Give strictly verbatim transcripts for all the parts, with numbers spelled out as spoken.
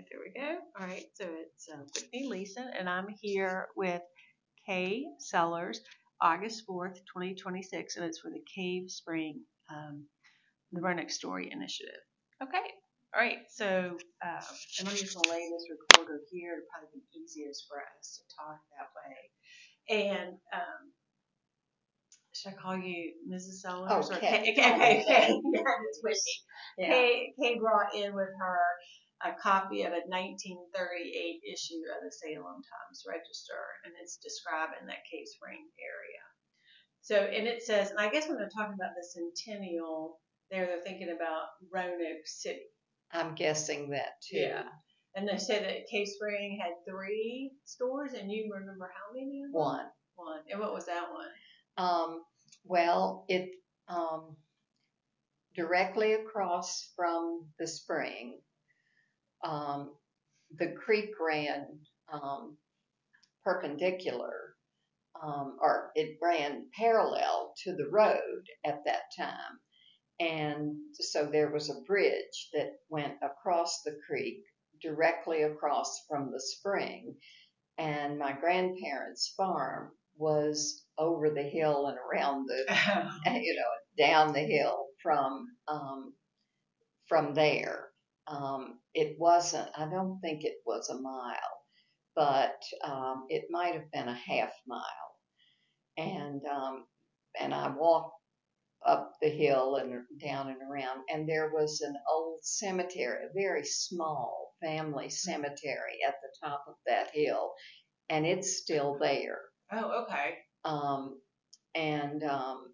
right, there we go. All right, so it's uh, Whitney Leeson, and I'm here with Kay Sellers, August fourth, twenty twenty-six, and it's for the Cave Spring, um, the Roanoke Story Initiative. Okay, all right, so uh, and I'm just going to lay this recorder here. It'll probably be easiest for us to talk that way. And um, should I call you Missus Sellers? Okay. Or Kay? Okay, okay, okay. Yeah, it's Whitney. Yeah. Kay, Kay brought in with her a copy of a nineteen thirty-eight issue of the Salem Times Register, and it's describing that Cave Spring area. So, and it says, and I guess when they're talking about the centennial, there they're thinking about Roanoke City. I'm guessing that too. Yeah. And they said that Cave Spring had three stores, and you remember how many? Of them? One. One. And what was that one? Um, well, it um, directly across from the spring, um, the creek ran um, perpendicular, um, or it ran parallel to the road at that time. And so there was a bridge that went across the creek, directly across from the spring. And my grandparents' farm was over the hill and around the, you know, down the hill from um, from there. Um, it wasn't. I don't think it was a mile, but um, it might have been a half mile. And um, and I walked up the hill and down and around, and there was an old cemetery, a very small family cemetery at the top of that hill, and it's still there. Oh, okay. Um, and um,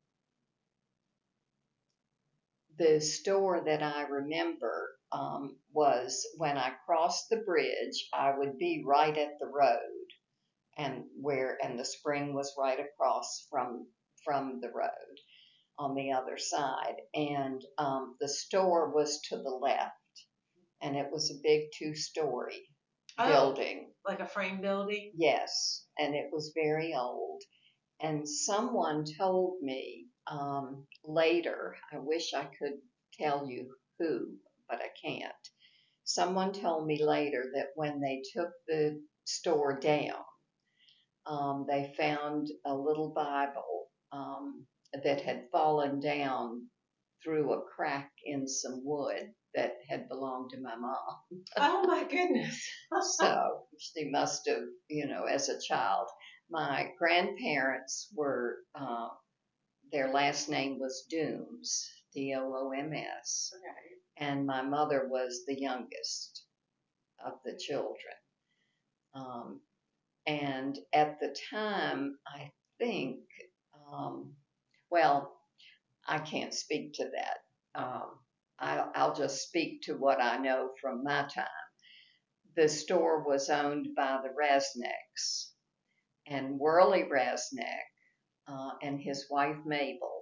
the store that I remember um, was when I crossed the bridge, I would be right at the road, and where and the spring was right across from from the road on the other side, and um, the store was to the left, and it was a big two-story oh, building, like a frame building. Yes, and it was very old. And someone told me um, later, I wish I could tell you who, but I can't. Someone told me later that when they took the store down, um, they found a little Bible um, that had fallen down through a crack in some wood that had belonged to my mom. Oh my goodness. So she must have, you know, as a child. My grandparents were, uh, their last name was Dooms, D O O M S. Okay. And my mother was the youngest of the children. Um, and at the time, I think, um, well, I can't speak to that. Um, I'll, I'll just speak to what I know from my time. The store was owned by the Resnicks, and Worley Resnick uh, and his wife Mabel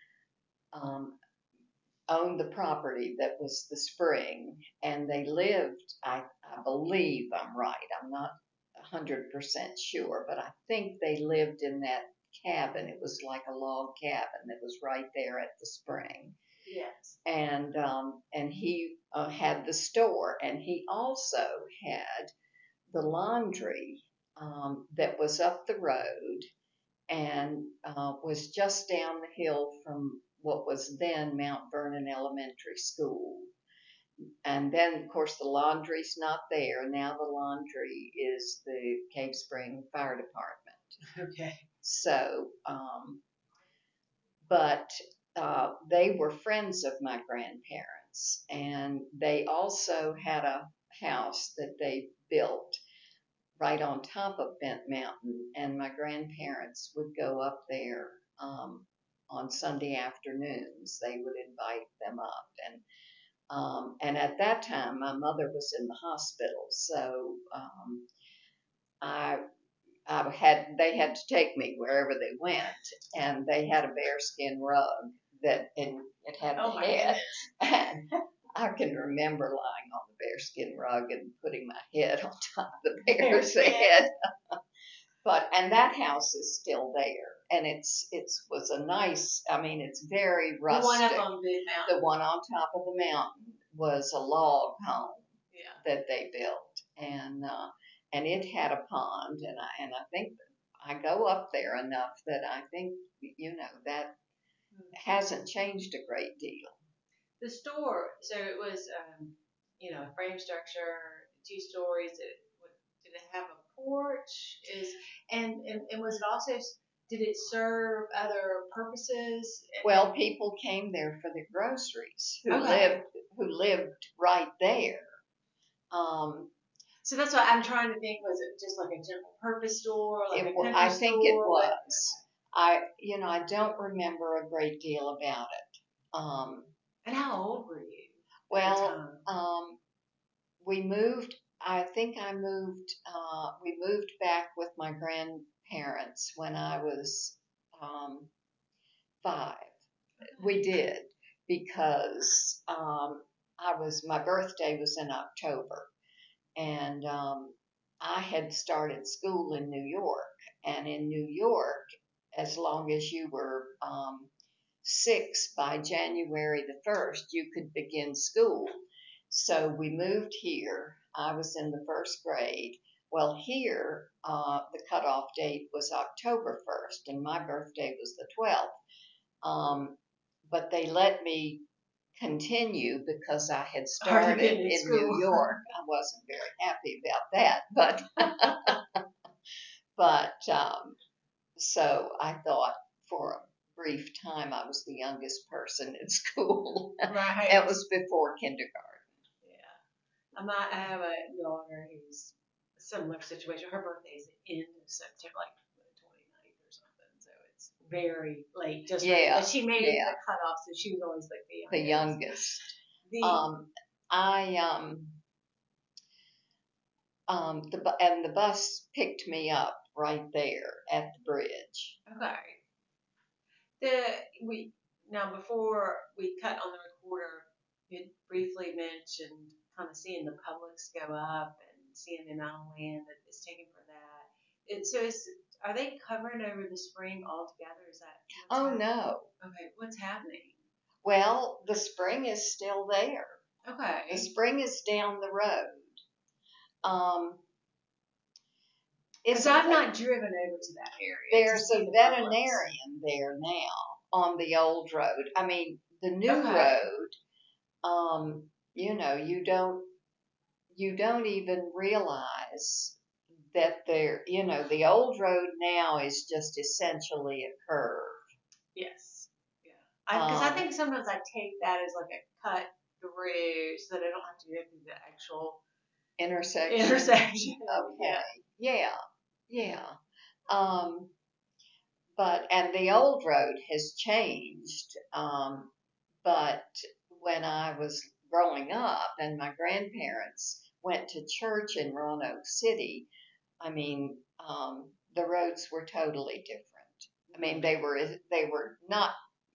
um, owned the property that was the spring, and they lived, I, I believe I'm right, I'm not one hundred percent sure, but I think they lived in that cabin. It was like a log cabin that was right there at the spring. Yes. And um, and he uh, had the store, and he also had the laundry um, that was up the road and uh, was just down the hill from what was then Mount Vernon Elementary School. And then, of course, the laundry's not there. Now the laundry is the Cave Spring Fire Department. Okay. So, um, but uh, they were friends of my grandparents, and they also had a house that they built right on top of Bent Mountain, and my grandparents would go up there um, on Sunday afternoons. They would invite them up, and um, and at that time, my mother was in the hospital, so um, I I had they had to take me wherever they went, and they had a bearskin rug that it, it had oh the my head, goodness. and I can remember lying on the bearskin rug and putting my head on top of the bear's head. But and that house is still there, and it's it's was a nice. I mean, it's very rustic. The one up on Big Mountain. The one on top of the mountain was a log home. Yeah. that they built, and uh, and it had a pond, and I and I think I go up there enough that I think you know that hasn't changed a great deal. The store, so it was, um, you know, a frame structure, two stories. It, did it have a porch? Is and, and and was it also? Did it serve other purposes? Well, people came there for their groceries who Okay. lived who lived right there. Um, so that's what I'm trying to think. Was it just like a general purpose store, like it, a country I think store? it was. I, you know, I don't remember a great deal about it. Um, and how old were you? Well, um, we moved. I think I moved. Uh, we moved back with my grandparents when I was um, five. We did because um, I was. My birthday was in October, and um, I had started school in New York. And in New York, as long as you were um, six by January the first, you could begin school. So we moved here. I was in the first grade. Well, here, uh, the cutoff date was October first, and my birthday was the twelfth. Um, but they let me continue because I had started in, in New York. I wasn't very happy about that, but but um, so I thought for a brief time I was the youngest person in school. Right. It was before kindergarten. Yeah. I might have a daughter who's a similar situation. Her birthday is the end of September, like the twenty-ninth or something. So it's very late. Just yeah. But she made yeah. the cutoff, so she was always like the youngest. The youngest. The, um, I um, um, the and the bus picked me up right there at the bridge. Okay. The we now before we cut on the recorder, you briefly mentioned kind of seeing the Publix go up and seeing the amount of land that is taken for that. It, so is are they covering over the spring altogether? Is that? Oh happening? no. Okay, what's happening? Well, the spring is still there. Okay. The spring is down the road. Um, Because I've not driven over to that area. There's a the veterinarian there now on the old road. I mean, the new okay. road. Um, you know, you don't you don't even realize that there. You know, the old road now is just essentially a curve. Yes. Yeah. Because I, um, I think sometimes I take that as like a cut through so that I don't have to go through the actual intersection. Intersection. Okay. Yeah. Yeah. Um, but and the old road has changed. Um, but when I was growing up and my grandparents went to church in Roanoke City, I mean, um, the roads were totally different. I mean, they were they were not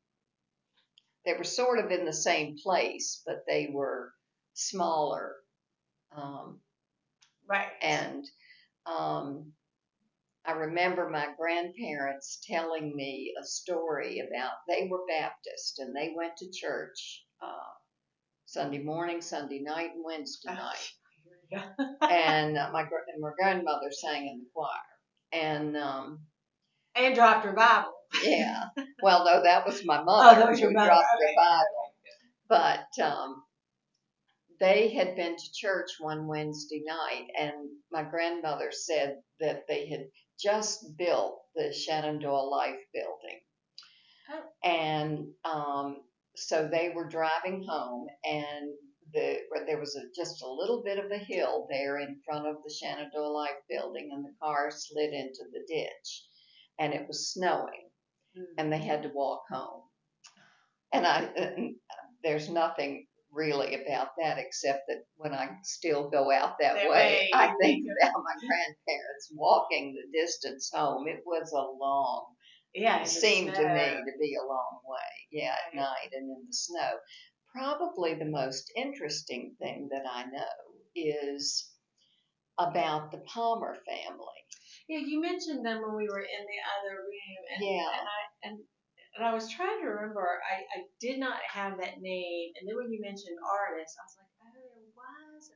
they were sort of in the same place, but they were smaller. Um, right. And um, I remember my grandparents telling me a story about they were Baptist and they went to church uh, Sunday morning, Sunday night, and Wednesday night. and uh, my and my grandmother sang in the choir, and um, and dropped her Bible. Yeah. Well, no, that was my mother oh, that was who your mother. dropped okay. her Bible. But um, they had been to church one Wednesday night, and my grandmother said that they had just built the Shenandoah Life building. Oh. And um, so they were driving home, and the, there was a, just a little bit of a hill there in front of the Shenandoah Life building, and the car slid into the ditch, and it was snowing, mm. and they had to walk home. And I, and there's nothing really about that except that when I still go out that, that way, way, I think about my grandparents walking the distance home. It was a long, yeah, it seemed to me to be a long way, yeah, at right. night and in the snow. Probably the most interesting thing that I know is about the Palmer family. Yeah, you mentioned them when we were in the other room, and, yeah. and I and and I was trying to remember. I, I did not have that name, and then when you mentioned artist, I was like, oh, there was an artist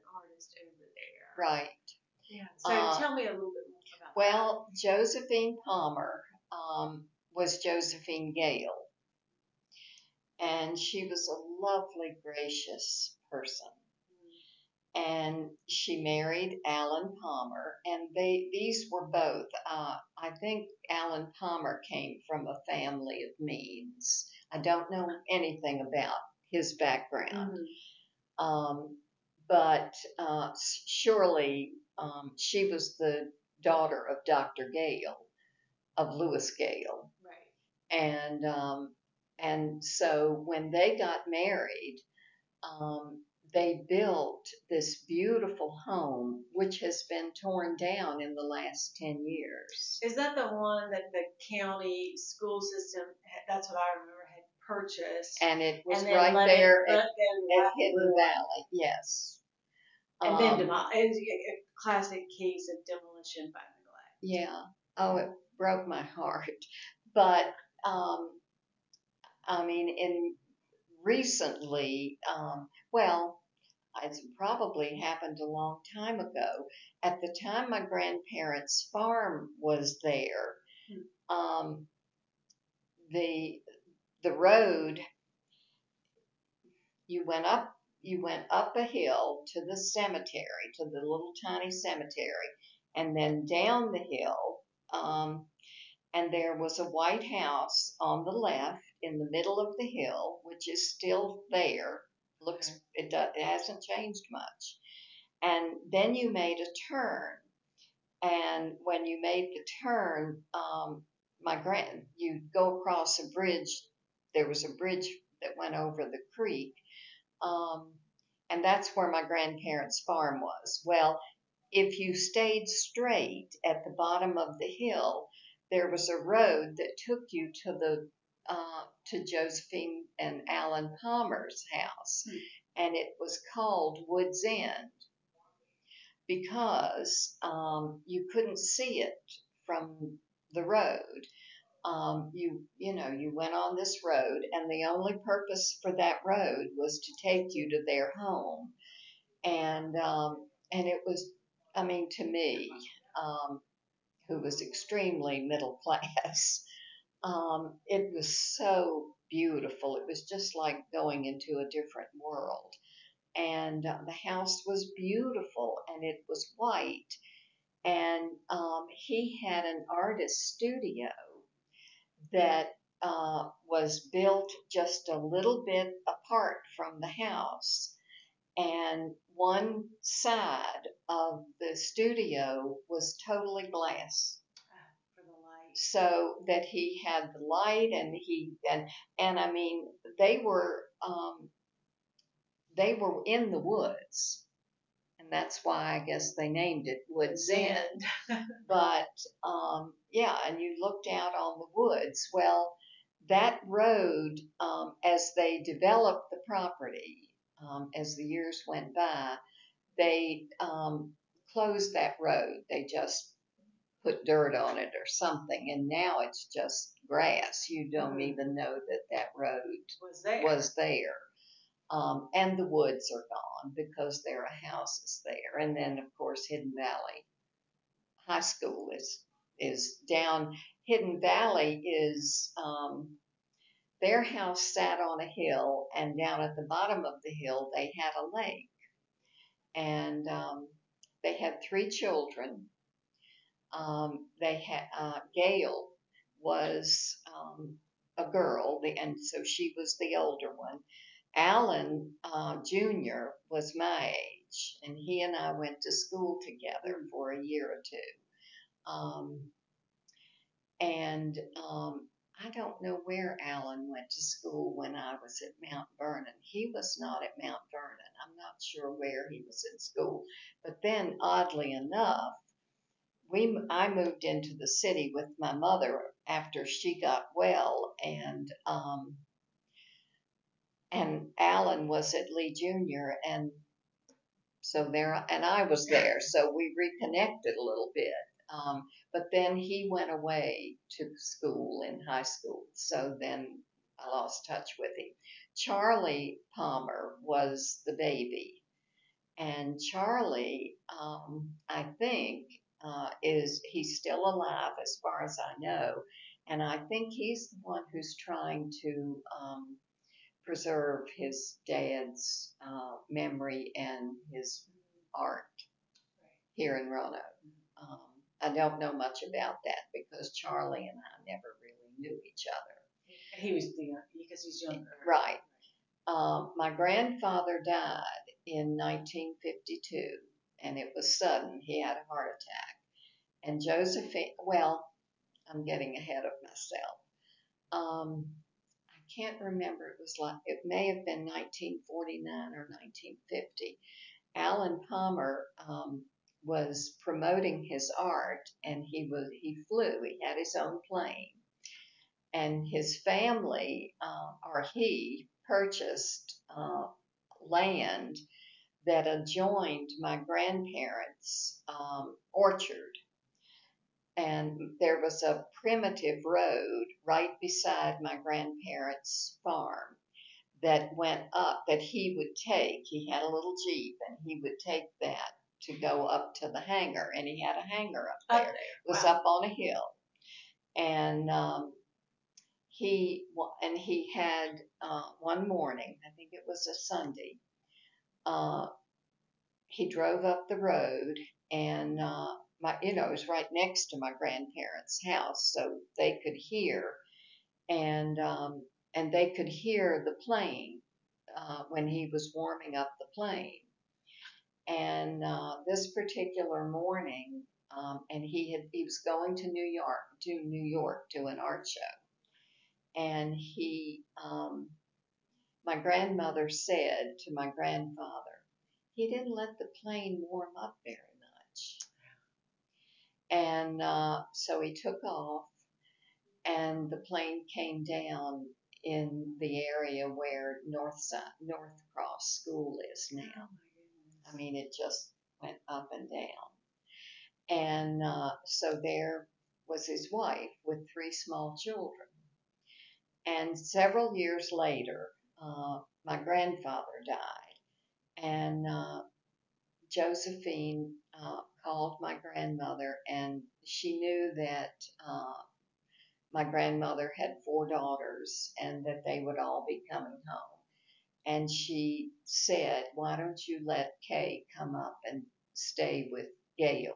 just over there. Right. Yeah. So Uh, tell me a little bit more about well, Josephine Palmer um, was Josephine Gale, and she was a lovely, gracious person. And she married Alan Palmer, and they these were both. Uh, I think Alan Palmer came from a family of means. I don't know anything about his background, Mm-hmm. um, but uh, surely um, she was the daughter of Doctor Gale, of Lewis Gale, Right. and um, and so when they got married, um, they built this beautiful home, which has been torn down in the last ten years. Is that the one that the county school system, that's what I remember, had purchased? And it was and then right let there it, at, let at Hidden ruin. Valley, yes. And then Um, demo- it's a classic case of demolition by neglect. yeah. Oh, it broke my heart. But, um, I mean, in recently, um, well, it's probably happened a long time ago. At the time my grandparents' farm was there, Hmm. um, the the road you went up you went up a hill to the cemetery, to the little tiny cemetery, and then down the hill, um, and there was a white house on the left in the middle of the hill, which is still there. Looks it, does, it hasn't changed much. And then you made a turn, and when you made the turn, um, my grand you go across a bridge. There was a bridge that went over the creek, um, and that's where my grandparents' farm was. Well, if you stayed straight at the bottom of the hill, there was a road that took you to the uh, to Josephine and Alan Palmer's house, Hmm. and it was called Woods End because um, you couldn't see it from the road. Um, you you know you went on this road, and the only purpose for that road was to take you to their home, and um, and it was, I mean, to me, um, who was extremely middle class, um, it was so beautiful. It was just like going into a different world, and uh, the house was beautiful, and it was white, and um, he had an artist studio that uh, was built just a little bit apart from the house. And one side of the studio was totally glass. For the light. So that he had the light, and he and and I mean they were um, they were in the woods, and that's why I guess they named it Woods End. But um, yeah, and you looked out on the woods. Well, that road, um, as they developed the property, um, as the years went by, they um, closed that road. They just put dirt on it or something, and now it's just grass. You don't Mhm. even know that that road Was there. was there. Um, and the woods are gone because there are houses there. And then, of course, Hidden Valley High School is is down. Hidden Valley is um, their house sat on a hill, and down at the bottom of the hill they had a lake, and um, they had three children. Um, they had uh, Gail was um, a girl, and so she was the older one. Alan uh, Junior was my age, and he and I went to school together for a year or two. Um, and um, I don't know where Alan went to school when I was at Mount Vernon. He was not at Mount Vernon. I'm not sure where he was in school. But then, oddly enough, we I moved into the city with my mother after she got well, and um, and Alan was at Lee Junior and so there, and I was there, so we reconnected a little bit. Um, but then he went away to school in high school, so then I lost touch with him. Charlie Palmer was the baby, And Charlie, um, I think, uh, is he's still alive as far as I know, and I think he's the one who's trying to um, preserve his dad's uh, memory and his art here in Roanoke. Um, I don't know much about that because Charlie and I never really knew each other. He was the because he's younger. Right. Um, my grandfather died in nineteen fifty-two, and it was sudden. He had a heart attack. And Josephine, well, I'm getting ahead of myself. Um, I can't remember. It was like, it may have been nineteen forty-nine or nineteen fifty. Alan Palmer um, was promoting his art, and he was he flew. He had his own plane, and his family uh, or he purchased uh, land that adjoined my grandparents' um, orchard. And there was a primitive road right beside my grandparents' farm that went up that he would take. He had a little Jeep, and he would take that to go up to the hangar. And he had a hangar up there. Up there. It was Wow. up on a hill. And um, he and he had uh, one morning, I think it was a Sunday, uh, he drove up the road, and uh, my, you know, it was right next to my grandparents' house, so they could hear, and um, and they could hear the plane uh, when he was warming up the plane. And uh, this particular morning, um, and he had he was going to New York to New York to an art show, and he um, my grandmother said to my grandfather, he didn't let the plane warm up very much. And uh, so he took off, and the plane came down in the area where North Side, North Cross School is now. I mean, it just went up and down. And uh, so there was his wife with three small children. And several years later, uh, my grandfather died, and uh, Josephine uh, called my grandmother, and she knew that uh, my grandmother had four daughters and that they would all be coming home. And she said, why don't you let Kay come up and stay with Gail?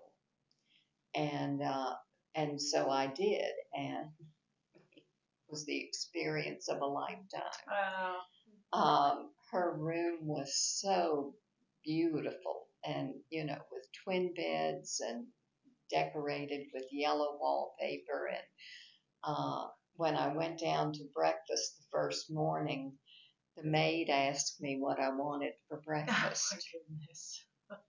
And uh, and so I did, and it was the experience of a lifetime. Wow. Um, her room was so beautiful, and you know, with twin beds and decorated with yellow wallpaper. And uh, when I went down to breakfast the first morning, the maid asked me what I wanted for breakfast. Oh, my goodness.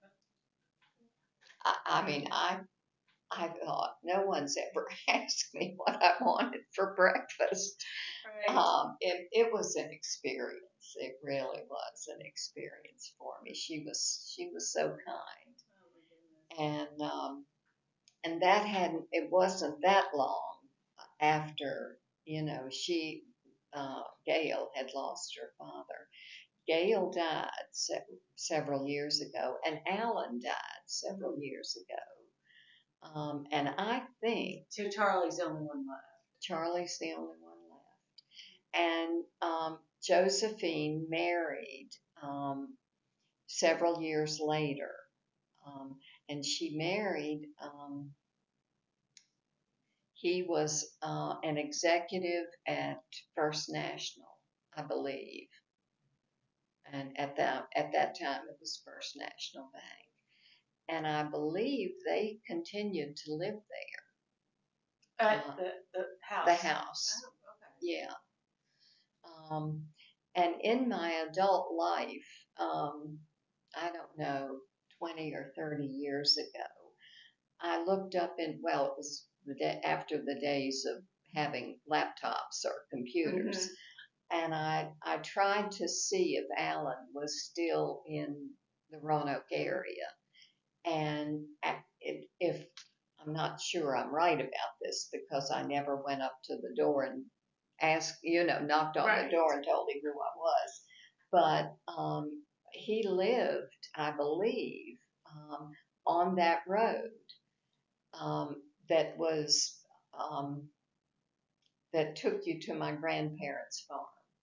I, I mean, I I thought no one's ever asked me what I wanted for breakfast. Right. Um, it, it was an experience. It really was an experience for me. She was she was so kind, Oh, my goodness. and um, and that hadn't. It wasn't that long after you know she uh, Gail had lost her father. Gail died se- several years ago, and Alan died several years ago. Um, and I think So Charlie's the only one left. Charlie's the only one left. And um, Josephine married um, several years later. Um, and she married, um, he was uh, an executive at First National, I believe. And at that, at that time, it was First National Bank. And I believe they continued to live there. At Uh, the, the house. the house. Oh, okay. Yeah. Um, and in my adult life, um, I don't know, twenty or thirty years ago, I looked up in, well, it was the day after the days of having laptops or computers. Mm-hmm. And I, I tried to see if Alan was still in the Roanoke area. And it, if I'm not sure I'm right about this because I never went up to the door and asked, you know, knocked on right. the door and told him who I was. But um, he lived, I believe, um, on that road um, that was um, that took you to my grandparents' farm.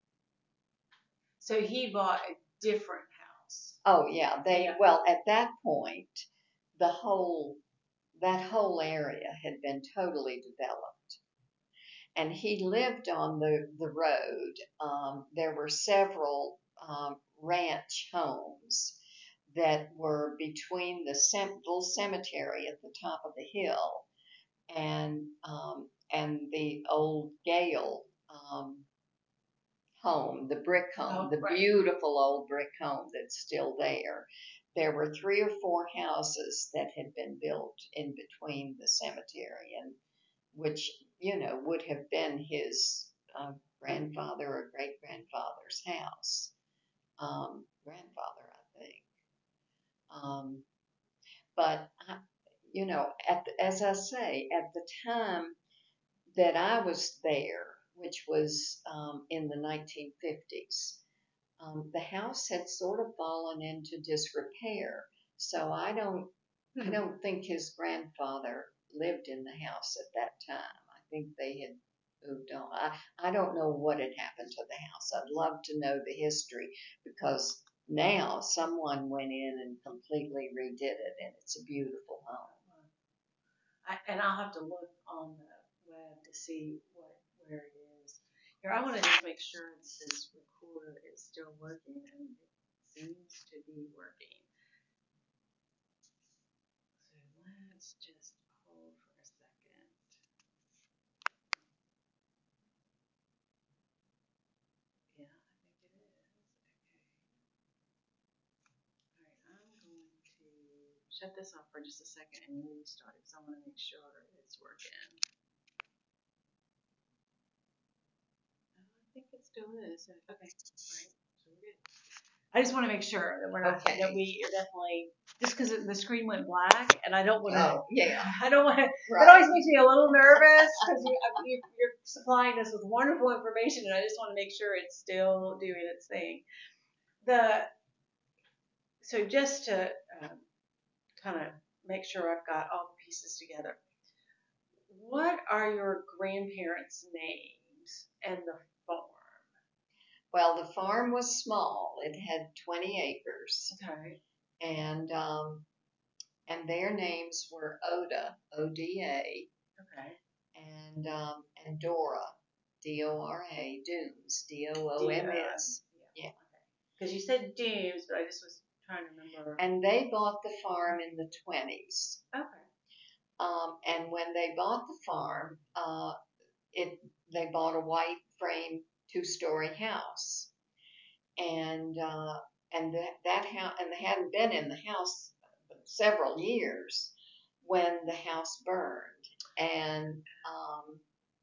So he bought a different house. Oh yeah, they Yeah. well at that point, the whole that whole area had been totally developed, and he lived on the the road. Um, there were several um, ranch homes that were between the cem- little cemetery at the top of the hill and um, and the old Gale um, home, the brick home, Oh, the right. beautiful old brick home that's still there. There were three or four houses that had been built in between the cemetery, and which you know would have been his uh, grandfather or great grandfather's house, um, grandfather, I think. Um, but I, you know, at the, as I say, at the time that I was there, which was um, in the nineteen fifties, um, the house had sort of fallen into disrepair. So I don't, I Hmm. don't think his grandfather lived in the house at that time. I think they had moved on. I, I don't know what had happened to the house. I'd love to know the history because now someone went in and completely redid it, and it's a beautiful home. I, and I'll have to look on the web to see what where it is. Here, I want to just make sure that this recorder is still working, and it seems to be working. So let's just hold for a second. Yeah, I think it is. Okay. All right, I'm going to shut this off for just a second and restart it because I want to make sure it's working. I think it still is. Okay, all right, so we're good. I just want to make sure that we're not Okay. that we are definitely just because the screen went black and I don't want to. Oh, yeah. I don't want to. Right. It always makes me a little nervous because you, you, you're supplying us with wonderful information, and I just want to make sure it's still doing its thing. The so just to um, kind of make sure I've got all the pieces together. What are your grandparents' names and the farm? Well, the farm was small. It had twenty acres, Okay. and um, and their names were Oda, O D A, Okay. and um, and Dora, D O R A, Dooms, D O O M S. Yeah. Because you said Dooms, but I just was trying to remember. And they bought the farm in the twenties. Okay. Um, and when they bought the farm, uh, it they bought a white frame two-story house, and uh, and that that house and they hadn't been in the house several years when the house burned, and um,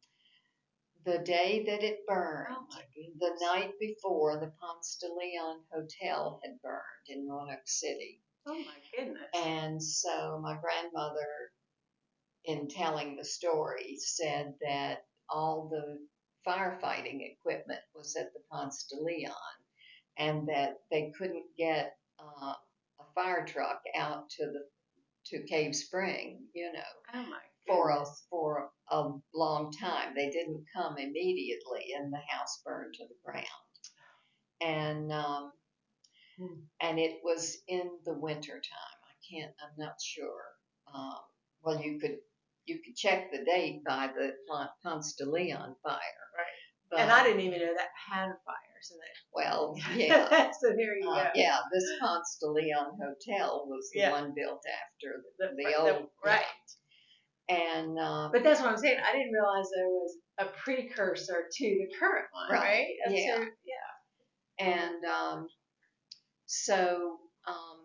the day that it burned, Oh my goodness. the night before, the Ponce de Leon Hotel had burned in Roanoke City. Oh my goodness. And so my grandmother, in telling the story, said that all the firefighting equipment was at the Ponce de Leon, and that they couldn't get uh, a fire truck out to the to Cave Spring, you know, Oh my for a goodness. for a long time. They didn't come immediately, and the house burned to the ground. And um, Hmm. and it was in the winter time. I can't. I'm not sure. Um, well, you could you could check the date by the Ponce de Leon fire. Right. But, And I didn't even know that had a fire, so that. well, yeah. So there you Uh, go. yeah, this Ponce de Leon Hotel was the Yeah. one built after the, The, the the- old. right. And um, But that's what I'm saying. I didn't realize there was a precursor to the current one, Right, right? And yeah. so, yeah. and um, so um,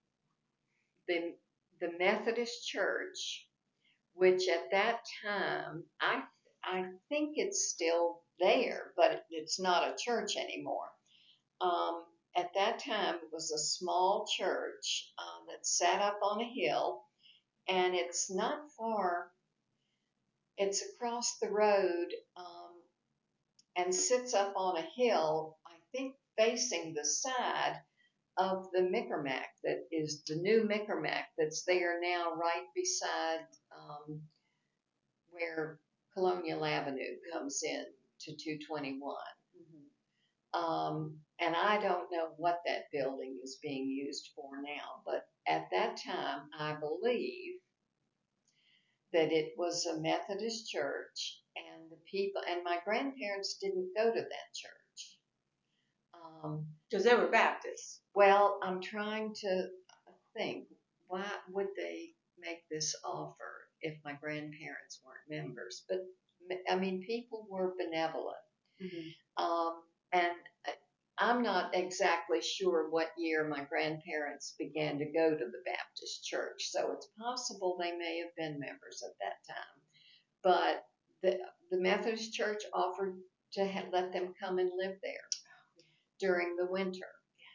the the Methodist Church, which at that time I I think it's still there, but it's not a church anymore. Um, at that time, it was a small church uh, that sat up on a hill, and it's not far. It's across the road um, and sits up on a hill, I think facing the side of the Micromack that is the new Micromack that's there now, right beside um, where Colonial Avenue comes in to two twenty-one. Mm-hmm. Um, and I don't know what that building is being used for now, but at that time, I believe that it was a Methodist church, and the people, and my grandparents didn't go to that church. Um, Because they were Baptists. well, I'm trying to think, why would they make this offer if my grandparents weren't members? But I mean, people were benevolent. Mm-hmm. Um, and I'm not exactly sure what year my grandparents began to go to the Baptist church, so it's possible they may have been members at that time. But the, the Methodist church offered to ha- let them come and live there during the winter.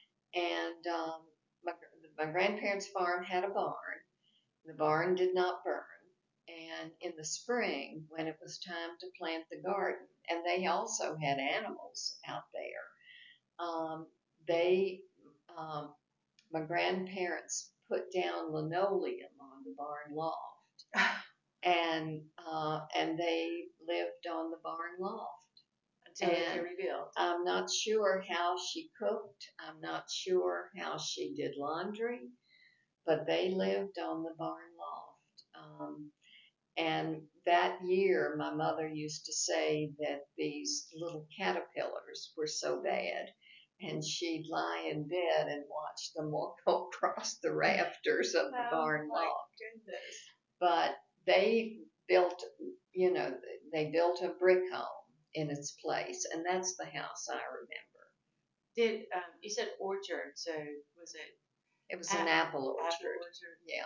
And um, my, my grandparents' farm had a barn. The barn did not burn. And in the spring, when it was time to plant the garden, and they also had animals out there, um, they, um, my grandparents put down linoleum on the barn loft, and uh, and they lived on the barn loft. Until they could rebuild. I'm not sure how she cooked. I'm not sure how she did laundry, but they lived on the barn loft. Um, and that year, my mother used to say that these little caterpillars were so bad, and she'd lie in bed and watch them walk across the rafters of the Oh, barn my loft. goodness. But they built, you know, they built a brick home in its place, and that's the house I remember. Did um, you said orchard? So was it? It was an apple orchard. Apple orchard. Yeah.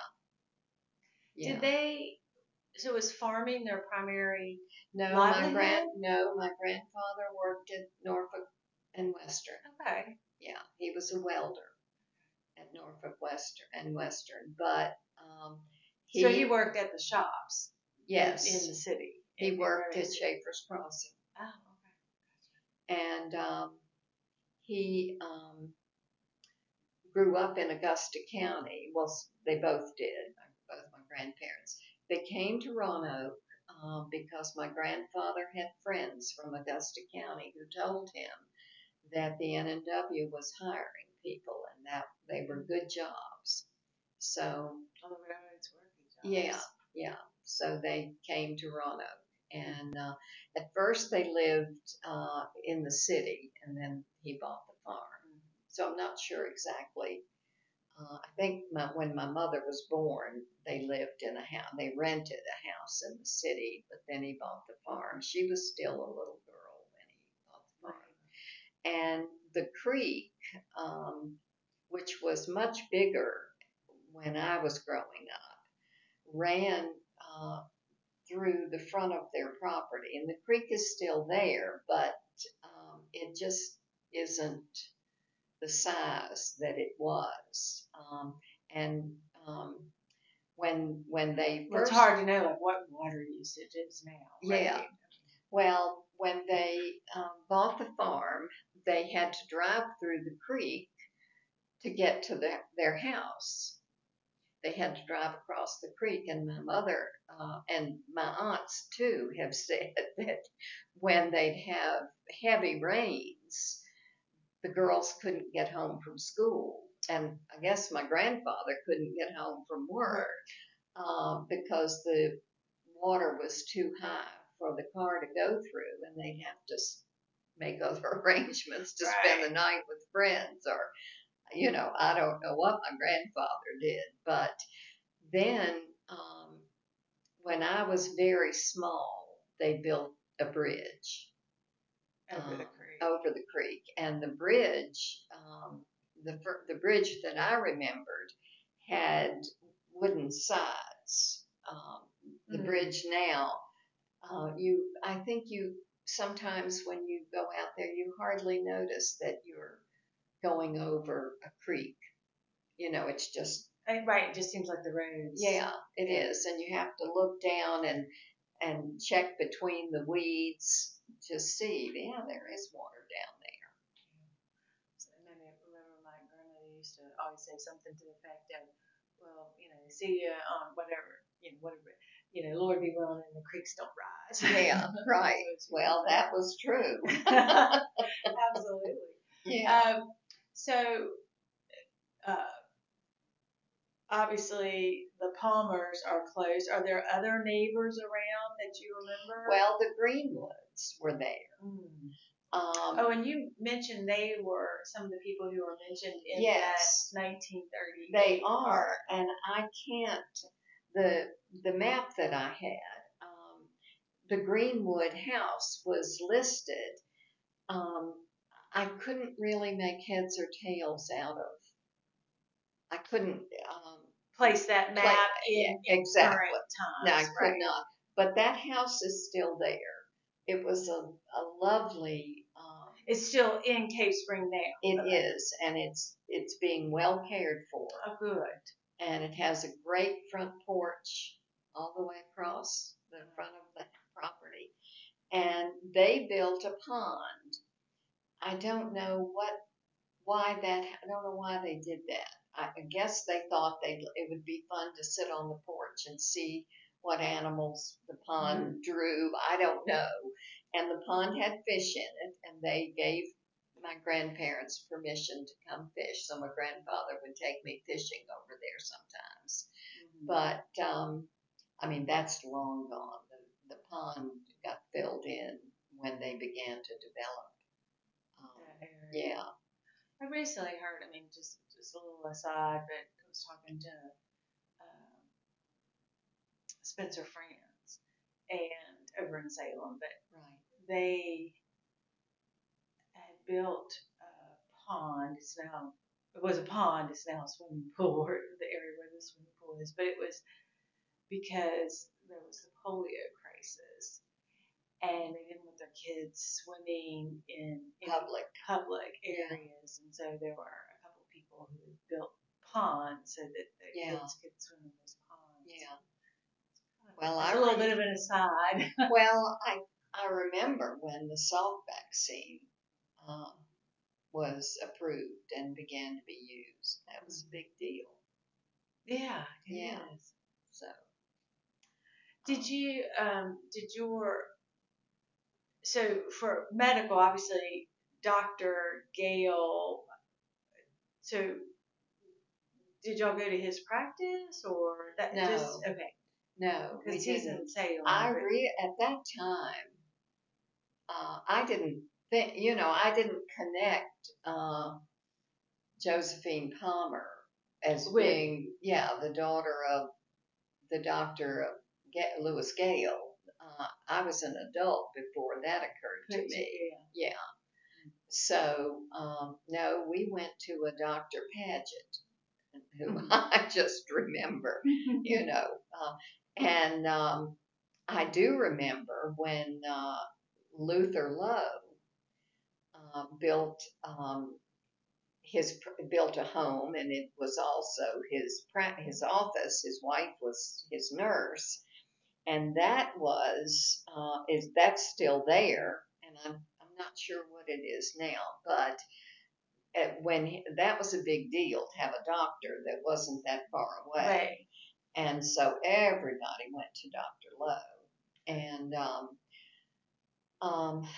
Yeah. Did they? So was farming their primary? No, livelihood? my grand no, my grandfather worked at Norfolk and Western. Okay. Yeah, he was a welder at Norfolk Western and Western, but um, he. So he worked at the shops. Yes. In the city. He in worked at Schaefer's Crossing. Oh, okay. And um, he um, grew up in Augusta County. Well, they both did, both my grandparents. They came to Roanoke um, because my grandfather had friends from Augusta County who told him that the N N W was hiring people and that they were good jobs. So, on the roads, working jobs. Yeah, yeah. So they came to Roanoke. And uh, at first they lived uh, in the city, and then he bought the farm. So I'm not sure exactly. Uh, I think my, when my mother was born, they lived in a house. They rented a house in the city, but then he bought the farm. She was still a little girl when he bought the farm. And the creek, um, which was much bigger when I was growing up, ran uh, through the front of their property. And the creek is still there, but um, it just isn't the size that it was. Um, and um, when when they well, first, it's hard to know like what water usage is now. Right? Yeah. Well, when they um, bought the farm, they had to drive through the creek to get to the, their house. They had to drive across the creek, and my mother uh, and my aunts too have said that when they'd have heavy rains, the girls couldn't get home from school, and I guess my grandfather couldn't get home from work uh, because the water was too high for the car to go through, and they'd have to make other arrangements to right. spend the night with friends, or, you know, I don't know what my grandfather did. But then um, when I was very small, they built a bridge over um, the creek. Over the creek, and the bridge, um, the the bridge that I remembered, had wooden sides. Um, the mm-hmm. bridge now, uh, you, I think you sometimes when you go out there, you hardly notice that you're going over a creek. You know, it's just right. It just seems like the roads. Yeah, it yeah. is, and you have to look down and and check between the weeds to see. Yeah, there is water down there. And then I remember my grandmother used always say something to the effect of, well, you know, see you on whatever, you know, whatever, you know, Lord be willing and the creeks don't rise. Yeah, right. So Well, that was true. Absolutely. Yeah. Um, so, uh, obviously the Palmers are close. Are there other neighbors around that you remember? Well, the Greenwoods were there. Mm. Um, Oh, and you mentioned they were some of the people who were mentioned in yes, that nineteen thirty. they are, and I can't. The the map that I had, um, the Greenwood house was listed. Um, I couldn't really make heads or tails out of. I couldn't um, place that map play, in, yeah, in exactly. current times. No, I could right. not. But that house is still there. It was a, a lovely. Um, it's still in Cave Spring now. It okay. is, and it's it's being well cared for. Oh, good. And it has a great front porch all the way across the front of the property. And they built a pond. I don't know what, why that, I don't know why they did that. I guess they thought they it would be fun to sit on the porch and see what animals the pond mm-hmm. drew. I don't know. And the pond had fish in it, and they gave my grandparents permission to come fish. So my grandfather would take me fishing over there sometimes. Mm-hmm. But, um, I mean, that's long gone. The, the pond got filled in when they began to develop. Um, yeah. I recently heard, I mean, just, just a little aside, but I was talking to um, Spencer France and over in Salem, but right. they had built a pond. It's now, it was a pond, it's now a swimming pool, or the area where the swimming pool is, but it was because there was the polio crisis. And they didn't want their kids swimming in, in public public areas, yeah. And so there were a couple of people who built ponds so that the yeah. kids could swim in those ponds. Yeah. Well, it's I a little re- bit of an aside. well, I I remember when the Salk vaccine uh, was approved and began to be used. That was a big deal. Yeah, it yeah. is. So, did you um did your So for medical, obviously, Doctor Gale. So did y'all go to his practice or that? No. Just, okay. No, because he's in Salem. I re- at that time, uh, I didn't think, you know, I didn't connect uh, Josephine Palmer as With, being, yeah, the daughter of the doctor of Ga- Lewis Gale. Uh, I was an adult before that occurred to me. Yeah. yeah. So, um, no, we went to a Doctor Paget, who I just remember, you know. Uh, and um, I do remember when uh, Luther Lowe uh, built um, his built a home, and it was also his his office. His wife was his nurse. And that was, uh, is that's still there, and I'm I'm not sure what it is now, but at, when he, that was a big deal to have a doctor that wasn't that far away, right. And so everybody went to Doctor Lowe, and um, um,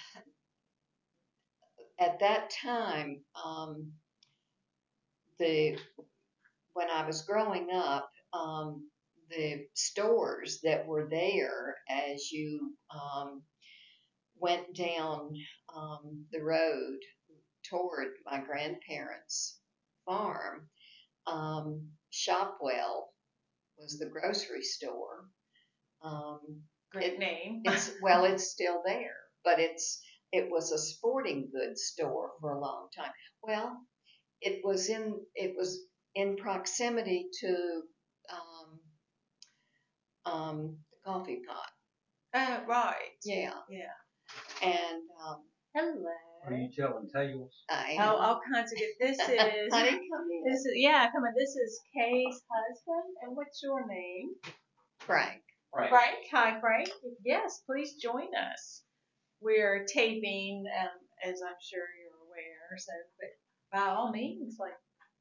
at that time, um, the when I was growing up. Um, the stores that were there as you um, went down um, the road toward my grandparents' farm. Um, Shopwell was the grocery store. Um, Great it, name. It's well, it's still there, but it's it was a sporting goods store for a long time. Well, it was in it was in proximity to um, um, the coffee pot. Oh, right. Yeah. Yeah. And um, hello. Are you telling tales? I am. Oh, all kinds of good. This is. Honey, come in. This is yeah. Come on. This is Kay's husband, and what's your name? Frank. Frank. Frank. Hi, Frank. Yes, please join us. We're taping, um, as I'm sure you're aware. So, but by all means, like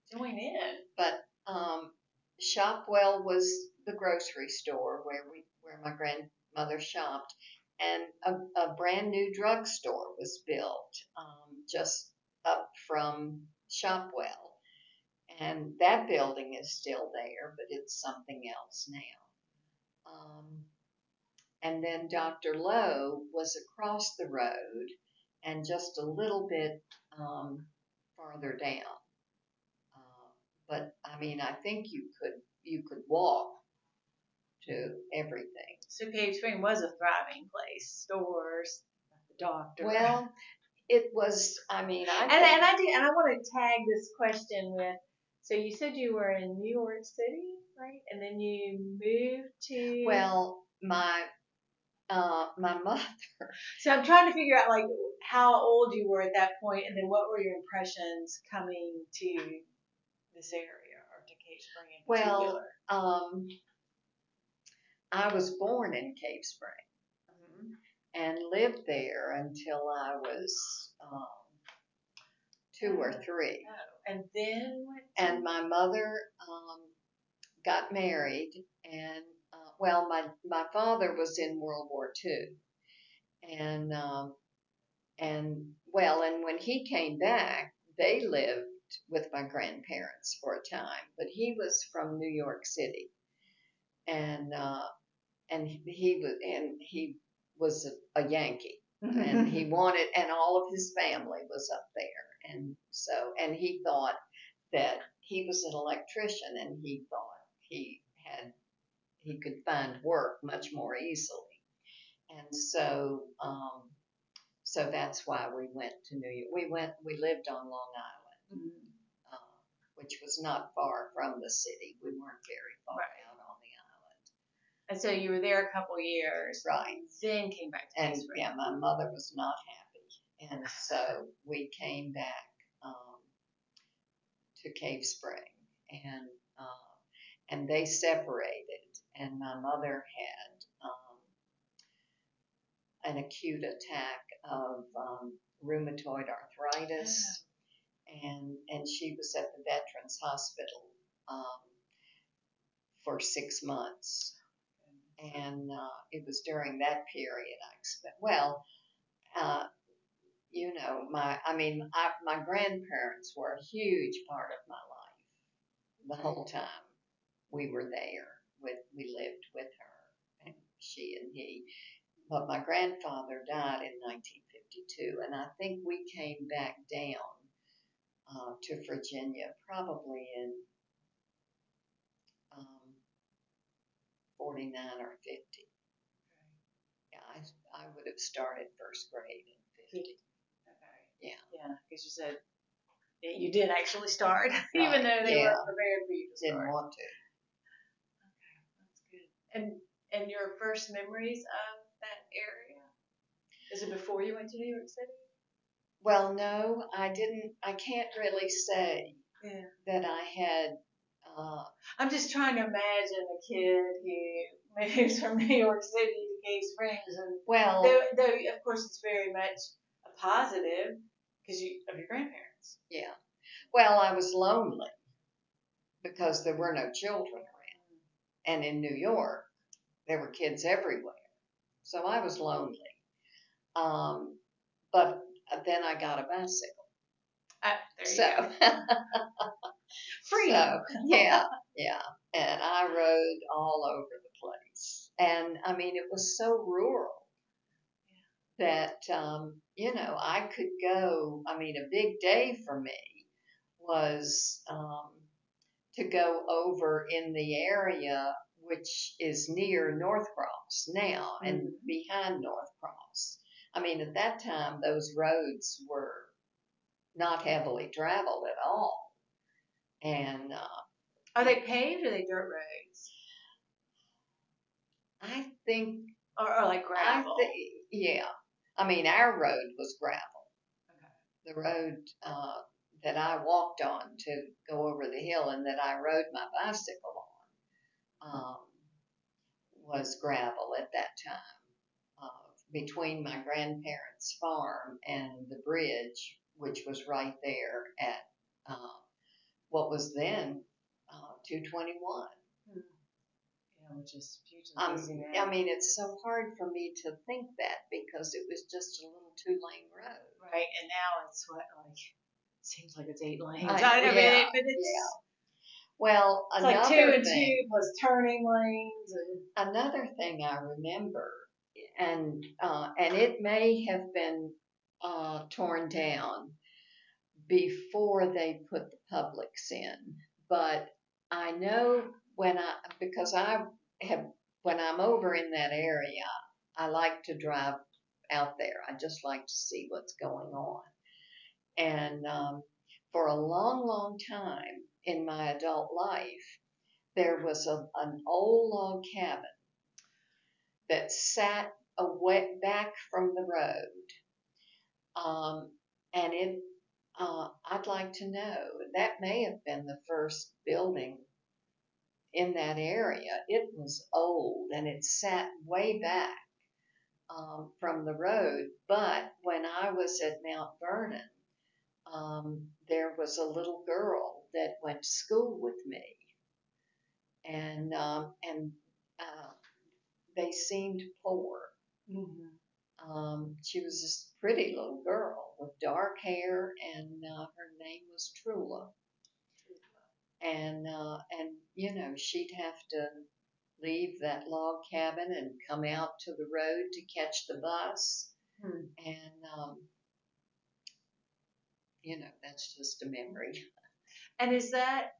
join in. But um, Shopwell was the grocery store where we where my grandmother shopped, and a, a brand new drugstore was built um, just up from Shopwell, and that building is still there, but it's something else now. Um, and then Doctor Lowe was across the road and just a little bit um, farther down. Uh, but I mean, I think you could you could walk to everything. So Cave Spring was a thriving place. Stores, the doctor. Well, it was. I mean, I and think, and I do, and I want to tag this question with. So you said you were in New York City, right? And then you moved to. well, my uh, my mother. So I'm trying to figure out like how old you were at that point, and then what were your impressions coming to this area or to Cave Spring in particular? Well, um, I was born in Cave Spring Mm-hmm. and lived there until I was um, two or three. Oh, and then went to... And my mother um, got married, and uh, well, my my father was in World War Two, and um, and well, and when he came back, they lived with my grandparents for a time, but he was from New York City, and uh, and he was and he was a, a Yankee, and he wanted, and all of his family was up there, and so, and he thought that he was an electrician, and he thought he had he could find work much more easily, and so um, so that's why we went to New York. We went, we lived on Long Island, Mhm. uh, which was not far from the city. We weren't very far Right. out on the island. And so you were there a couple years, Right. then came back to And Cave Spring. yeah, my mother was not happy, and so we came back um, to Cave Spring, and uh, and they separated, and my mother had um, an acute attack of um, rheumatoid arthritis, and and she was at the Veterans Hospital um, for six months, and uh, it was during that period I expect. Well, uh, you know, my I mean, I, my grandparents were a huge part of my life the whole time we were there. With we lived with her, and she and he. But my grandfather died in nineteen fifty-two, and I think we came back down uh, to Virginia probably in um, forty-nine or fifty. Yeah, I, I would have started first grade in fifty. Okay. Yeah. Yeah, because you said you did actually start, Right. even though they Yeah. weren't prepared for you to start. Didn't want to. Okay, that's good. And and your first memories of that area? Is it before you went to New York City? Well, no, I didn't. I can't really say Yeah. that I had. Uh, I'm just trying to imagine a kid who moves from New York City to Cave Springs, and well, though, though of course it's very much a positive because you of your grandparents. yeah. Well, I was lonely because there were no children around, and in New York there were kids everywhere, so I was lonely. Um, but then I got a bicycle. Uh, there so, you go. Free. So, yeah, yeah. And I rode all over the place. And I mean, it was so rural that, um, you know, I could go. I mean, a big day for me was um, to go over in the area which is near North Cross now and Mhm. behind North Cross. I mean, at that time, those roads were not heavily traveled at all. And uh, Are they paved or are they dirt roads? I think, Or, or like gravel? I think, yeah. I mean, our road was gravel. Okay. The road uh, that I walked on to go over the hill and that I rode my bicycle on um, was gravel at that time. Uh, between my grandparents' farm and the bridge, which was right there at uh, what was then uh, two twenty-one. Yeah, which is hugely Um, busy now. I mean, it's so hard for me to think that because it was just a little two-lane road. Right, and now it's what, like, seems like it's eight lanes. I- I, I mean, yeah, it, but it's, yeah. Well, it's another like two and thing, two plus turning lanes. And, another thing I remember, and uh, and it may have been uh, torn down before they put the Publix in, but I know when I because I have when I'm over in that area, I like to drive out there. I just like to see what's going on, and um, for a long, long time in my adult life, there was a, an old log cabin that sat away back from the road. Um, and it, uh, I'd like to know, that may have been the first building in that area. It was old and it sat way back um, from the road. But when I was at Mount Vernon, um, there was a little girl that went to school with me. And, um, and uh, they seemed poor. mm-hmm. Um, she was this pretty little girl with dark hair, and uh, her name was Trula. And uh, and you know, she'd have to leave that log cabin and come out to the road to catch the bus. Hmm. And um, you know, that's just a memory. And is that,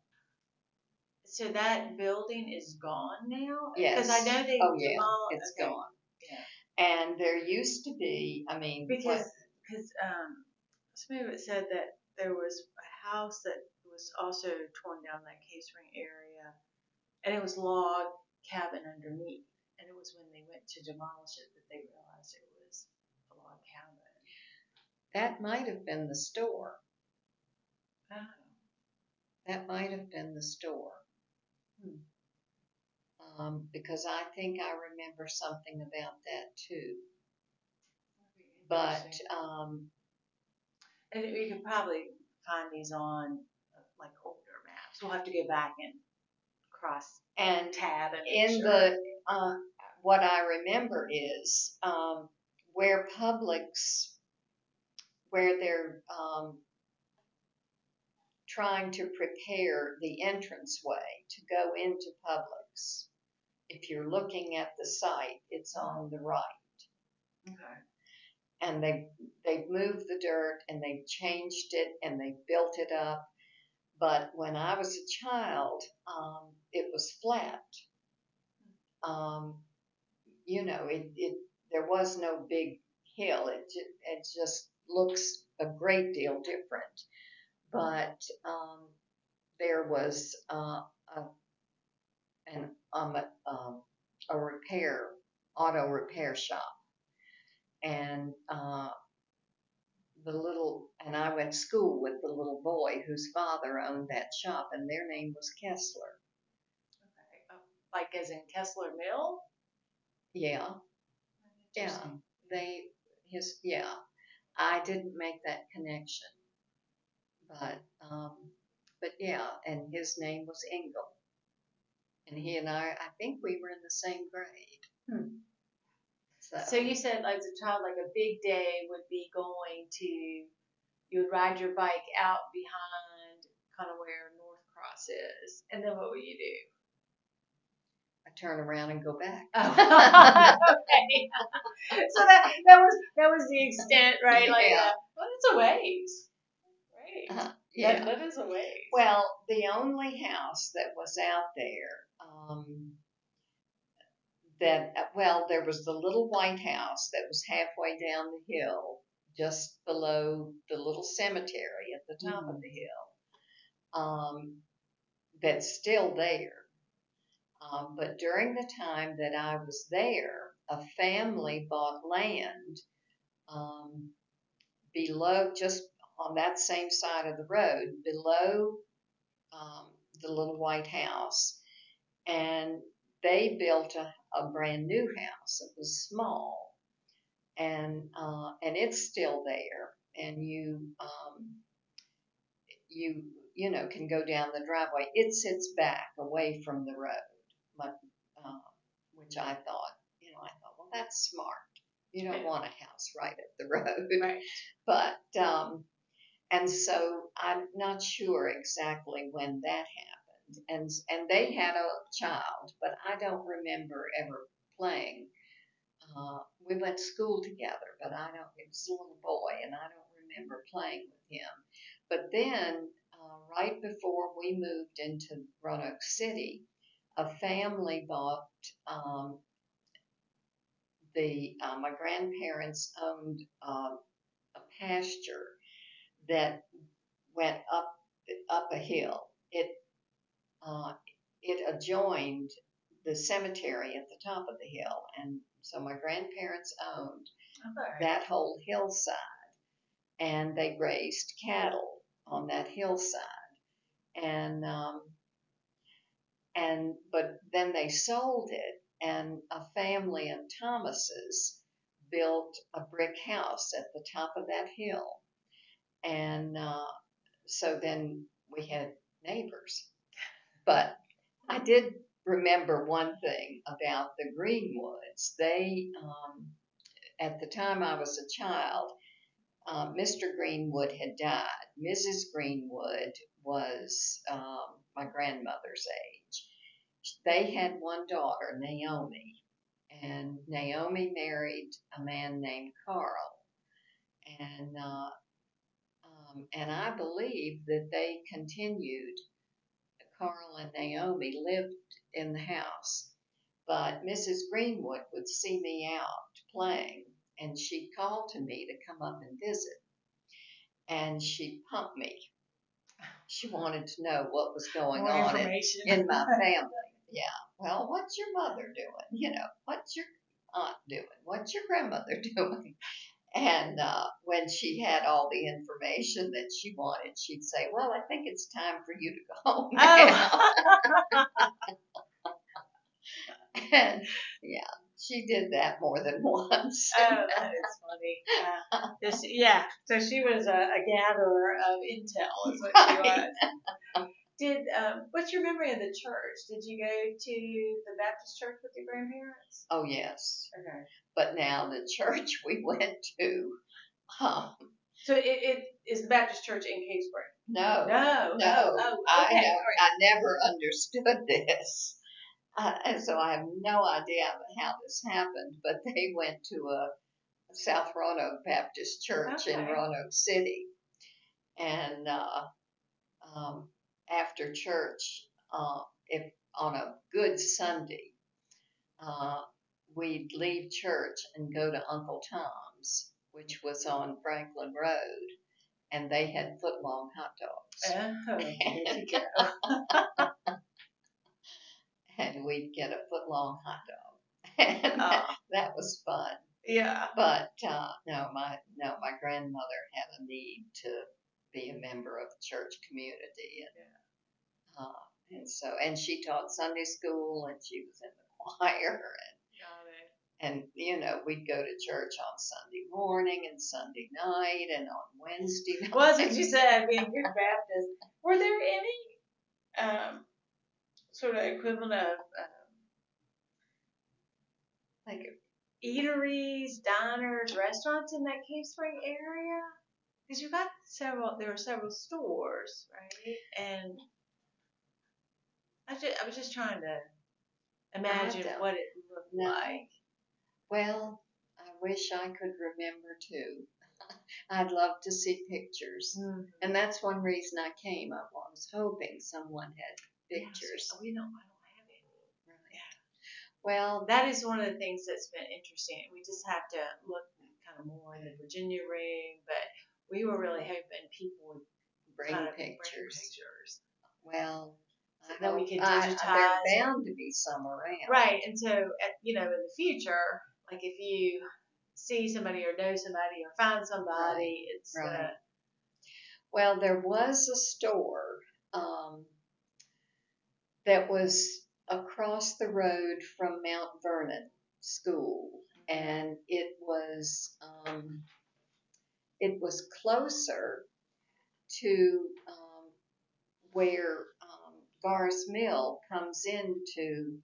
so that building is gone now? Yes. Because I know they Oh yeah, demolished. it's Okay. gone. Yeah. And there used to be, I mean, Because what, because um, some of it said that there was a house that was also torn down in that Cave Spring area, and it was log cabin underneath. And it was when they went to demolish it that they realized it was a log cabin. that might have been the store. Oh. That might have been the store. Hmm. Um, because I think I remember something about that too. But um, and you could probably find these on uh, like older maps. We'll have to go back and cross and tab and make in sure. the uh, what I remember is um, where Publix, where they're um, trying to prepare the entranceway to go into Publix. If you're looking at the site, it's on the right. Okay. And they they've moved the dirt and they've changed it and they've built it up. But when I was a child, um, it was flat. Um, you know, it, it there was no big hill. It just, it just looks a great deal different. But um, there was uh, a an um, um, a repair auto repair shop, and uh, the little, and I went to school with the little boy whose father owned that shop, and their name was Kessler. Okay. Oh, like as in Kessler Mill? Yeah, yeah. They, his, yeah. I didn't make that connection, but, um, but yeah, and his name was Engel, and he and I, I think we were in the same grade. Hmm. So, So you said as a child, like a big day would be going to, you would ride your bike out behind kind of where North Cross is, and then what would you do? I turn around and go back. Okay. So that that was that was the extent, right? Like, Yeah. uh, well, it's a ways, right? Uh, yeah. That, that is a ways. Well, the only house that was out there, um, that, well, there was the little white house that was halfway down the hill, just below the little cemetery at the top Mhm. of the hill, um, that's still there. Um, but during the time that I was there, a family bought land um, below, just on that same side of the road, below um, the little white house, and they built a, a brand new house. It was small, and uh, and it's still there. And you um, you you know, can go down the driveway. It sits back away from the road, but, uh, which I thought, you know, I thought, well, that's smart. You don't want a house right at the road. Right. But, um, and so I'm not sure exactly when that happened. And, and they had a child, but I don't remember ever playing. Uh, we went to school together, but I don't, it was a little boy, and I don't remember playing with him. But then, uh, right before we moved into Roanoke City, a family bought, um, the, uh, my grandparents owned uh, a pasture that went up, up a hill. It, uh, it adjoined the cemetery at the top of the hill, and so my grandparents owned Okay. that whole hillside, and they raised cattle on that hillside, and um, and but then they sold it, and a family in Thomas's built a brick house at the top of that hill, and uh, so then we had neighbors. But I did remember one thing about the Greenwoods. They, um, at the time I was a child, uh, Mister Greenwood had died. Missus Greenwood was um, my grandmother's age. They had one daughter, Naomi, and Naomi married a man named Carl, and uh, um, and I believe that they continued. Carl and Naomi lived in the house, but Missus Greenwood would see me out playing, and she'd call to me to come up and visit, and she'd pump me. She wanted to know what was going More on in, information. in my family. Yeah. Well, what's your mother doing? You know, what's your aunt doing? What's your grandmother doing? And uh, when she had all the information that she wanted, she'd say, well, I think it's time for you to go home now. Oh. And yeah, she did that more than once. Oh, that is funny. Yeah. Just, yeah. So she was a, a gatherer of intel, is what she Right. was. Did um, what's your memory of the church? Did you go to the Baptist church with your grandparents? Oh, yes. Okay. But now the church we went to, um, So it, it is the Baptist church in Cave Spring? no, No. no, Oh, oh, I okay. have, All right. I never understood this. Uh, and so I have no idea how this happened, but they went to a South Roanoke Baptist church in Okay. Roanoke City. And uh, um, after church, uh, if on a good Sunday, uh, we'd leave church and go to Uncle Tom's, which was on Franklin Road, and they had foot-long hot dogs. Oh, there you go. And we'd get a foot-long hot dog. And Oh. that was fun. Yeah. But uh, no, my no, my grandmother had a need to be a member of the church community, and Yeah. uh, and so and she taught Sunday school, and she was in the choir, Got it. and and you know we'd go to church on Sunday morning and Sunday night and on Wednesday night. Well, as you said, being good Baptist, were there any um, sort of equivalent of um, like eateries, diners, restaurants in that Cave Spring area? Because you got several, there were several stores, right? And I just, I was just trying to imagine don't what it looked know. like. Well, I wish I could remember too. I'd love to see pictures. Mm-hmm. And that's one reason I came. I was hoping someone had pictures. Yeah, we don't, I don't have any. Right. Yeah. Well, That is one of the things that's been interesting. We just have to look kind of more in the Virginia ring, but we were really hoping people would bring kind of pictures. bring pictures. Well, So I that we hope- could I- digitize. They're bound to be some around. Right, and so, at, you know, in the future, like if you see somebody or know somebody or find somebody, Right, it's right. Uh, Well, there was a store um, that was across the road from Mount Vernon School, and it was um, it was closer to um, where um, Gar's Mill comes into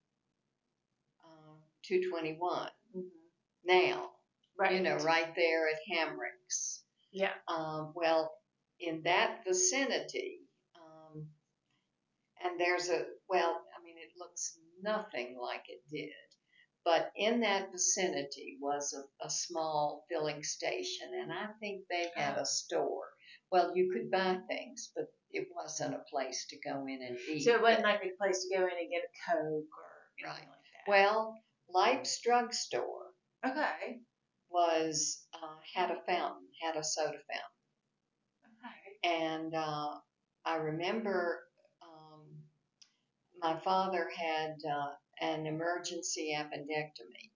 uh, two twenty-one Mm-hmm. now. Right. You know, right there at Hamrick's. Yeah. Um, well, in that vicinity, um, and there's a, well, I mean, it looks nothing like it did, but in that vicinity was a, a small filling station, and I think they had a store. Well, you could buy things, but it wasn't a place to go in and eat. So it wasn't like a place to go in and get a Coke or anything Right. like that. Well, Life's Drugstore Okay. was, uh, had a fountain, had a soda fountain. Okay. And uh, I remember um, my father had uh, an emergency appendectomy.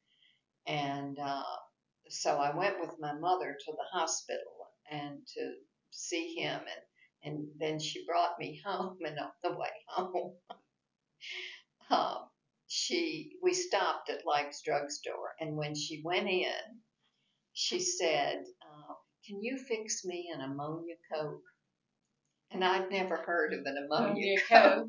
And uh, so I went with my mother to the hospital and to see him. And, and then she brought me home. And on the way home, um, she we stopped at Life's Drugstore. And when she went in, she said, uh, "Can you fix me an ammonia Coke?" And I'd never heard of an ammonia Coke,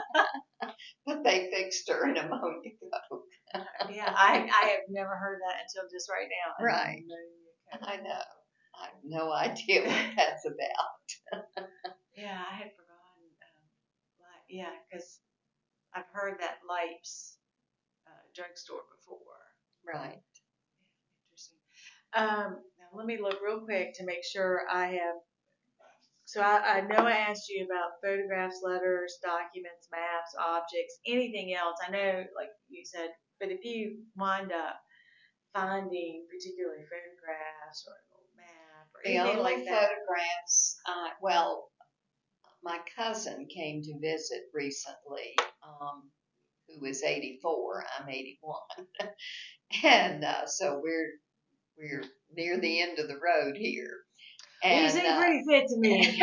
but they fixed her an ammonia Coke. Yeah, I I have never heard that until just right now. Right. I know. I have no idea what that's about. Yeah, I had forgotten. Um, like, yeah, because I've heard that Life's uh, drugstore before. Right. Interesting. Um, now let me look real quick to make sure I have. So I, I know I asked you about photographs, letters, documents, maps, objects, anything else. I know, like you said, but if you wind up finding particularly photographs or an old map or The anything only like that. photographs, uh, well, my cousin came to visit recently, um, who is eighty-four. I'm eighty-one. And uh, so we're we're near the end of the road here. And, you seem uh, pretty fit to me.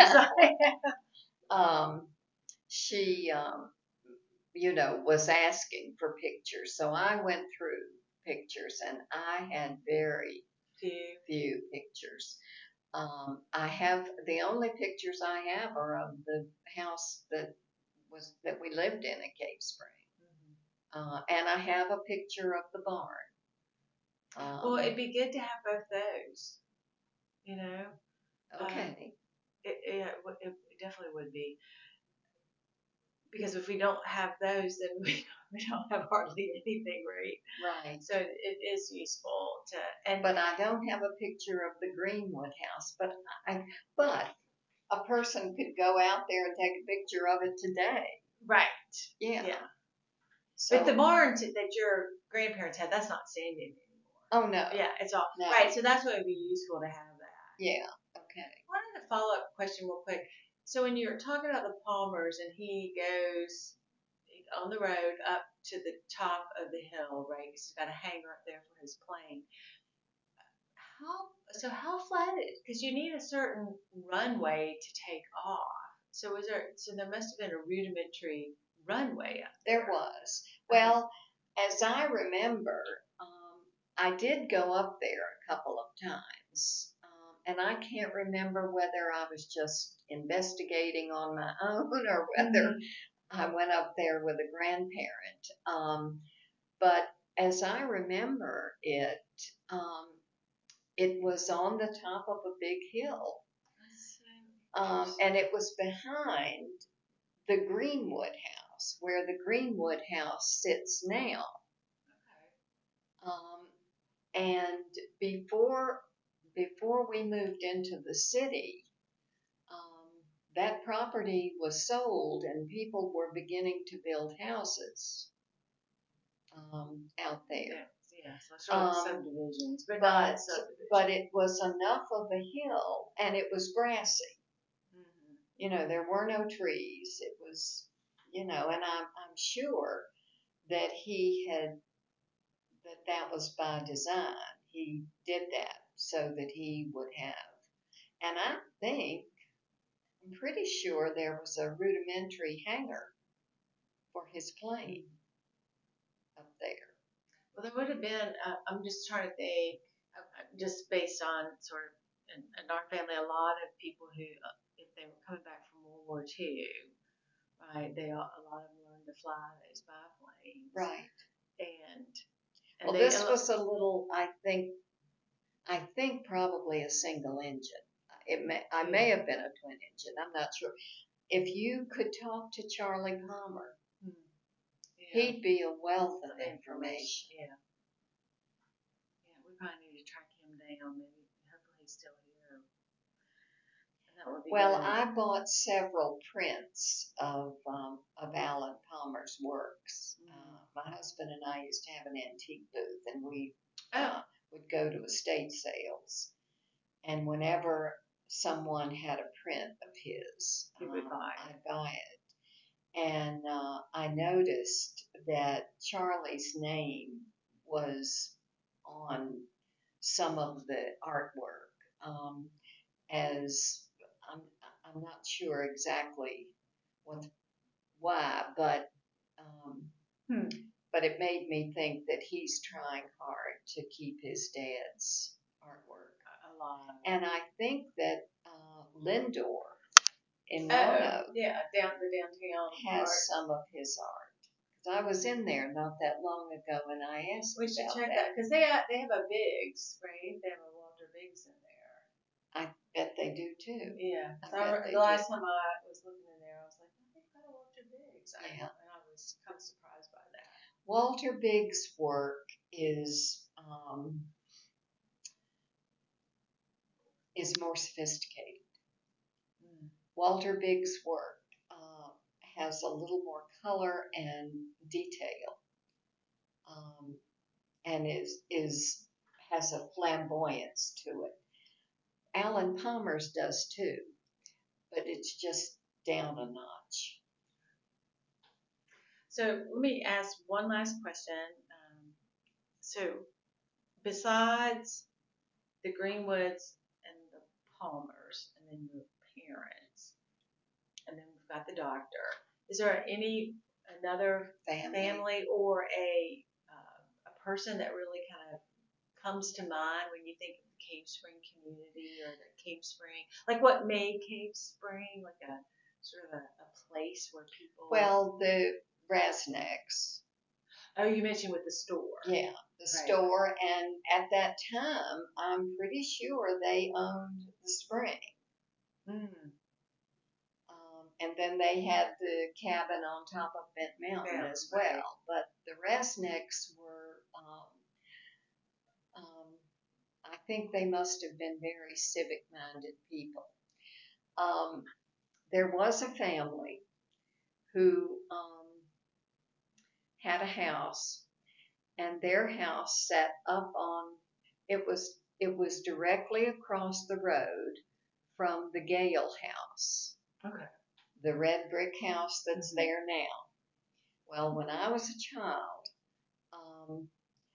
um, she, um, you know, was asking for pictures. So I went through pictures, and I had very Few. few pictures. Um, I have the only pictures I have are of the house that was that we lived in at Cave Spring, Mm-hmm. uh, and I have a picture of the barn. Um, Well, it'd be good to have both those. You know. okay. Um, it, it it definitely would be. Because if we don't have those, then we, we don't have hardly anything, right? Right. So it, it is useful to. And but I don't have a picture of the Greenwood house. But I, but a person could go out there and take a picture of it today. Right. Yeah. Yeah. So, but the barn t- that your grandparents had, that's not standing anymore. Oh no. Yeah, it's all no. right. So that's why it would be useful to have that. Yeah. Okay. I wanted a follow up question real quick. So when you're talking about the Palmers and he goes on the road up to the top of the hill, right? Because he's got a hangar up there for his plane. How so? How flat is? Because you need a certain runway to take off. So was there? So there must have been a rudimentary runway up there. There was. Well, as I remember, um, I did go up there a couple of times, um, and I can't remember whether I was just investigating on my own or whether Mm-hmm. I went up there with a grandparent. Um, but as I remember it, um, it was on the top of a big hill, um, and it was behind the Greenwood house, where the Greenwood house sits now. Okay. Um, and before before we moved into the city, um, that property was sold, and people were beginning to build houses um, out there. Yeah, so sort of Um, subdivisions, but, but not subdivisions. but it was enough of a hill, and it was grassy. Mm-hmm. You know, there were no trees. It was, you know, and I'm I'm sure that he had that that was by design. He did that so that he would have, and I think I'm pretty sure there was a rudimentary hangar for his plane up there. Well, there would have been. Uh, I'm just trying to think, uh, uh, just based on sort of in, in our family, a lot of people who, uh, if they were coming back from World War Two, right? They all, a lot of them learned to fly those biplanes, Right. and and Well, they, this was a little, I think, I think probably a single engine. It may, I may have been a twin engine. I'm not sure. If you could talk to Charlie Palmer, Hmm. Yeah. he'd be a wealth of Of information. Yeah. Yeah, we probably need to track him down. Maybe, hopefully he's still here. And that would be Well, good. I bought several prints of um, of Alan Palmer's works. Mm. Uh, my husband and I used to have an antique booth, and we Oh. uh, would go to estate sales. And whenever someone had a print of his, You would um, buy it. I'd buy it. And uh, I noticed that Charlie's name was on some of the artwork. Um, as I'm, I'm not sure exactly what, why, but um, Hmm. but it made me think that he's trying hard to keep his dad's artwork. Alive. And I think that uh, Lindor in Oh, Roanoke yeah, down the downtown has part. some of his art. 'Cause I was in there not that long ago, and I asked We should about check that. that because they have, they have a Biggs, right? They have a Walter Biggs in there. I bet they do too. Yeah. 'Cause I I bet re- they the last do. time I was looking in there, I was like, oh, they've got a Walter Biggs. I, Yeah. And I was kind of surprised by that. Walter Biggs' work is um, is more sophisticated. Mm. Walter Biggs' work uh, has a little more color and detail, um, and is is has a flamboyance to it. Alan Palmer's does too, but it's just down a notch. So let me ask one last question. Um, so besides the Greenwoods and the Palmers, and then your parents, and then we've got the doctor, is there any another Family. family or a uh, a person that really kind of comes to mind when you think of the Cave Spring community or the Cave Spring, like what made Cave Spring like a sort of a, a place where people? Well, the Rasnecks. Oh, you mentioned with the store. Yeah, the Right. store, and at that time, I'm pretty sure they owned the spring. Mm. Um, and then they had the cabin on top of Bent Mountain Yeah, as right. well. But the Rasnecks were, um, um, I think they must have been very civic-minded people. Um, there was a family who um, had a house, and their house sat up on. It was it was directly across the road from the Gale house. Okay. The red brick house that's Mhm. there now. Well, when I was a child, um,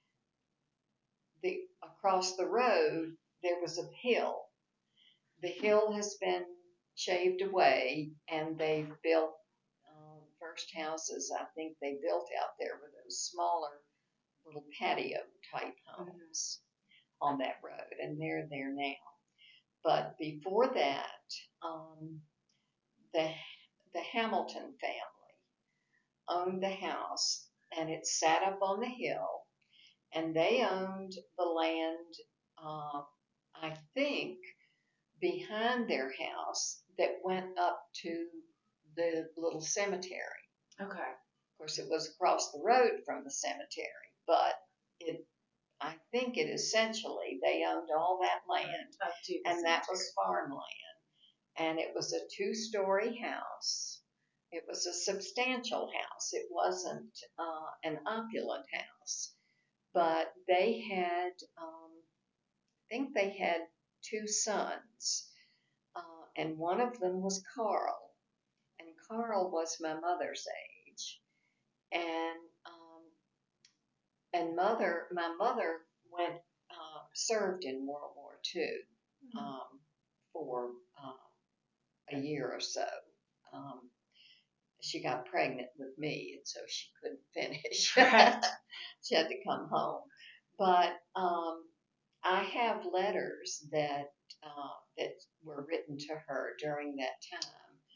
the across the road there was a hill. The hill has been shaved away, and they've built um, first houses. I think they built out there were those smaller little patio type homes mm-hmm. on that road, and they're there now. But before that, um, the the Hamilton family owned the house, and it sat up on the hill, and they owned the land, uh, I think, behind their house that went up to the little cemetery. Okay. Of course, it was across the road from the cemetery, but it, I think it essentially, they owned all that land, Up to the and cemetery. that was farmland. And it was a two-story house. It was a substantial house. It wasn't uh, an opulent house. But they had, um, I think they had two sons. Uh, and one of them was Carl. And Carl was my mother's age. And um, and mother, my mother went, uh, served in World War Two um, for um, a year or so. Um, she got pregnant with me, and so she couldn't finish. She had to come home. But um, I have letters that uh, that were written to her during that time,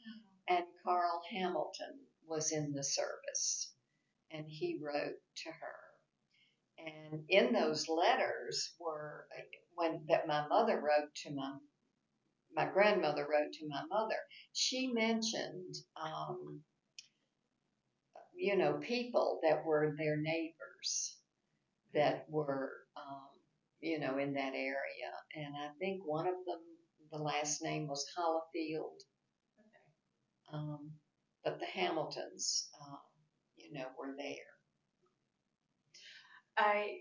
and Carl Hamilton was in the service, and he wrote to her. And in those letters were when that my mother wrote to my my grandmother wrote to my mother. She mentioned, um, you know, people that were their neighbors that were, um, you know, in that area. And I think one of them, the last name was Hollifield. Okay. Um, but the Hamiltons, um, you know, were there. I.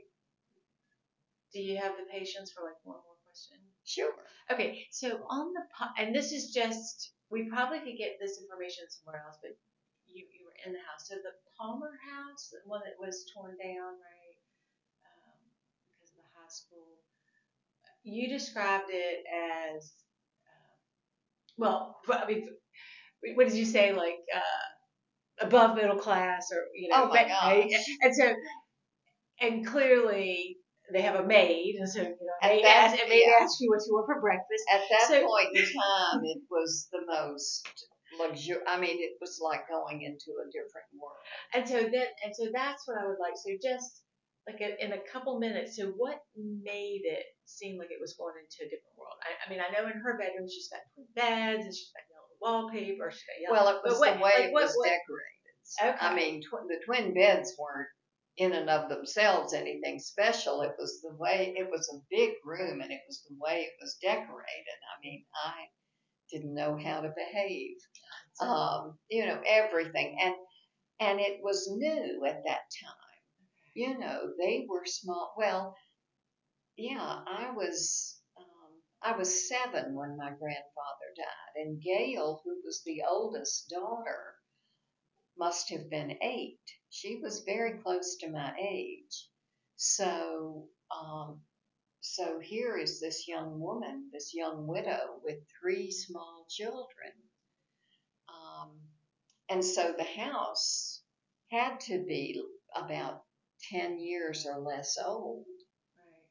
Do you have the patience for like one more question? Sure. Okay, so on the po- and this is just we probably could get this information somewhere else, but you you were in the house. So the Palmer house, the one that was torn down, right? Um, because of the high school. You described it as uh, well. I mean, what did you say? Like uh, above middle class, or you know? Oh my right? gosh. And so, and clearly they have a maid, and so you know, At maid that- asked, and maid yeah. asked you what you want for breakfast. At that So- point in time, it was the most luxur. I mean, it was like going into a different world. And so then, and so that's what I would like. So just like a, in a couple minutes. So what made it seem like it was going into a different world? I, I mean, I know in her bedroom she's got twin beds and she's got yellow wallpaper. She's got yellow. Well, it was but what, the way like, it what, was what, decorated. Okay. I mean, tw- the twin beds weren't in and of themselves anything special. It was the way, it was a big room, and it was the way it was decorated. I mean, I didn't know how to behave. Um, you know, everything. And, and it was new at that time. You know, they were small. Well, yeah, I was, um, I was seven when my grandfather died, and Gail, who was the oldest daughter, must have been eight. She was very close to my age. So, um, so here is this young woman, this young widow with three small children. Um, and so the house had to be about ten years or less old. Right.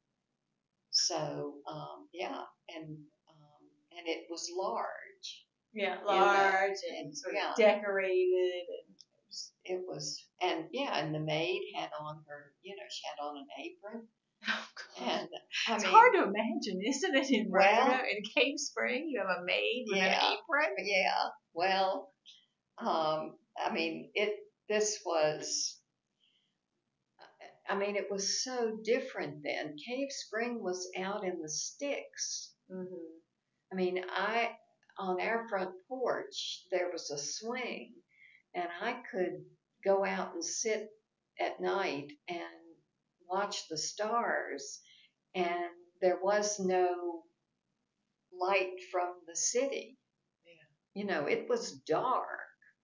So, um, yeah, and, um, and it was large. Yeah, You know, large and and, sort yeah. of decorated. And It was, and yeah, and the maid had on her, you know, she had on an apron. oh, God. And I It's mean, hard to imagine, isn't it? In Well- Roanoke, in Cave Spring, you have a maid with Yeah. an apron. yeah, well, um, I mean, it, this was, I mean, it was so different then. Cave Spring was out in the sticks. Mm-hmm. I mean, I, on our front porch, there was a swing, and I could go out and sit at night and watch the stars, and there was no light from the city. Yeah. You know, it was dark.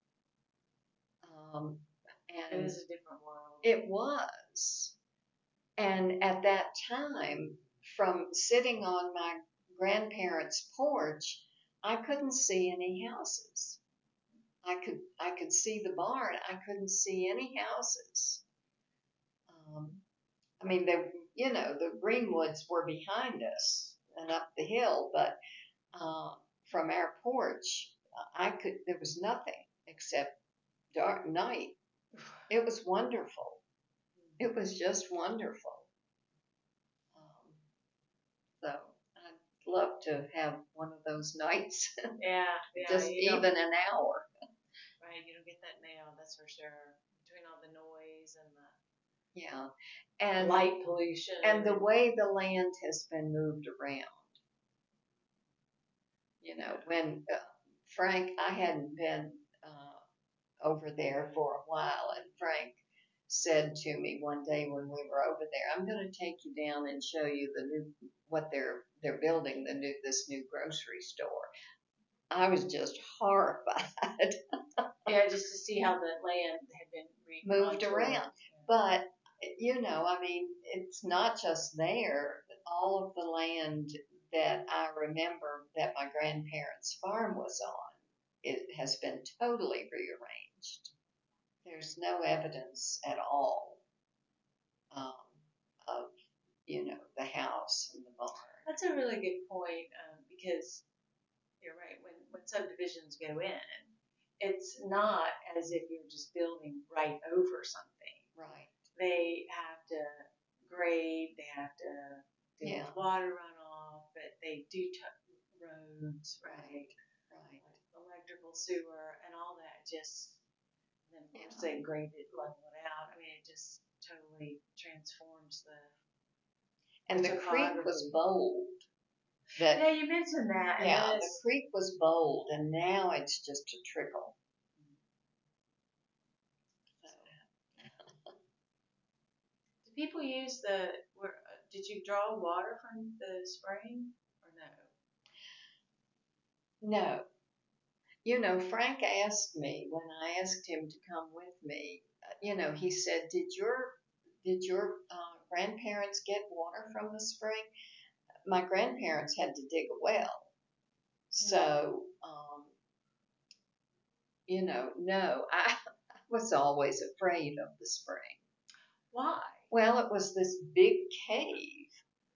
Um, It and is a different world. it was. And at that time, from sitting on my grandparents' porch, I couldn't see any houses. I could I could see the barn. I couldn't see any houses. Um, I mean, the you know the Greenwoods were behind us and up the hill, but uh, from our porch, I could there was nothing except dark night. It was wonderful. It was just wonderful. Um, so I'd love to have one of those nights, Yeah, yeah. just you don't- even an hour. Right, you don't get that now, that's for sure. Between all the noise and the Yeah, and light pollution. and the way the land has been moved around. You know, when uh, Frank, I hadn't been uh, over there for a while, and Frank said to me one day when we were over there, "I'm going to take you down and show you the new what they're they're building the new this new grocery store." I was just horrified. Yeah, just to see how the land had been re- Moved contoured. around. But, you know, I mean, it's not just there. All of the land that I remember that my grandparents' farm was on, it has been totally rearranged. There's no evidence at all um, of, you know, the house and the barn. That's a really good point um, because you're right. When when subdivisions go in, it's not as if you're just building right over something. Right. They have to grade. They have to deal Yeah. with water runoff, but they do t- roads, right? Right. Electrical, sewer, and all that. Just then of course Yeah. they grade it, level it out. I mean, it just totally transforms the. And the creek was topography. bold. That Yeah, you mentioned that. And yeah, then the it's, creek was bold, and now it's just a trickle. So, do people use the? Where, uh, did you draw water from the spring or no? no, you know, Frank asked me when I asked him to come with me. Uh, you know, he said, "Did your did your uh, grandparents get water from the spring?" My grandparents had to dig a well, so um, you know, no, I, I was always afraid of the spring. Why? Well, it was this big cave.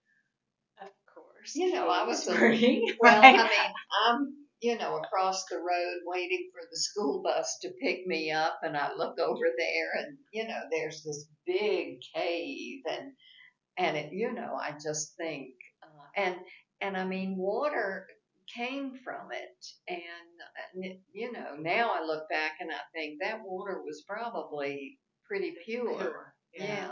Of course. You know, I cave was a- spring. Well, right? I mean, I'm, you know, across the road waiting for the school bus to pick me up, and I look over there, and you know, there's this big cave, and and it, you know, I just think, uh, and and I mean, water came from it, and, and you know, now I look back and I think that water was probably pretty pure. Pure. Yeah. Yeah.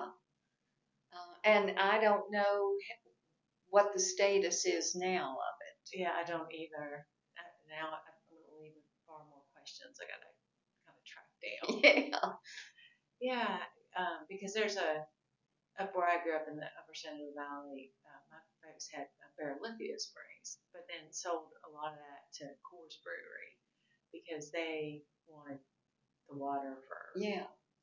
Uh, and I don't know what the status is now of it. Yeah, I don't either. Uh, Now I'm going to leave with far more questions. I got to kind of track down. Yeah. Yeah, um, because there's a up where I grew up in the Upper Shenandoah Valley. Uh, my folks had uh, Baralithia Springs, but then sold a lot of that to Coors Brewery because they wanted the water for Yeah.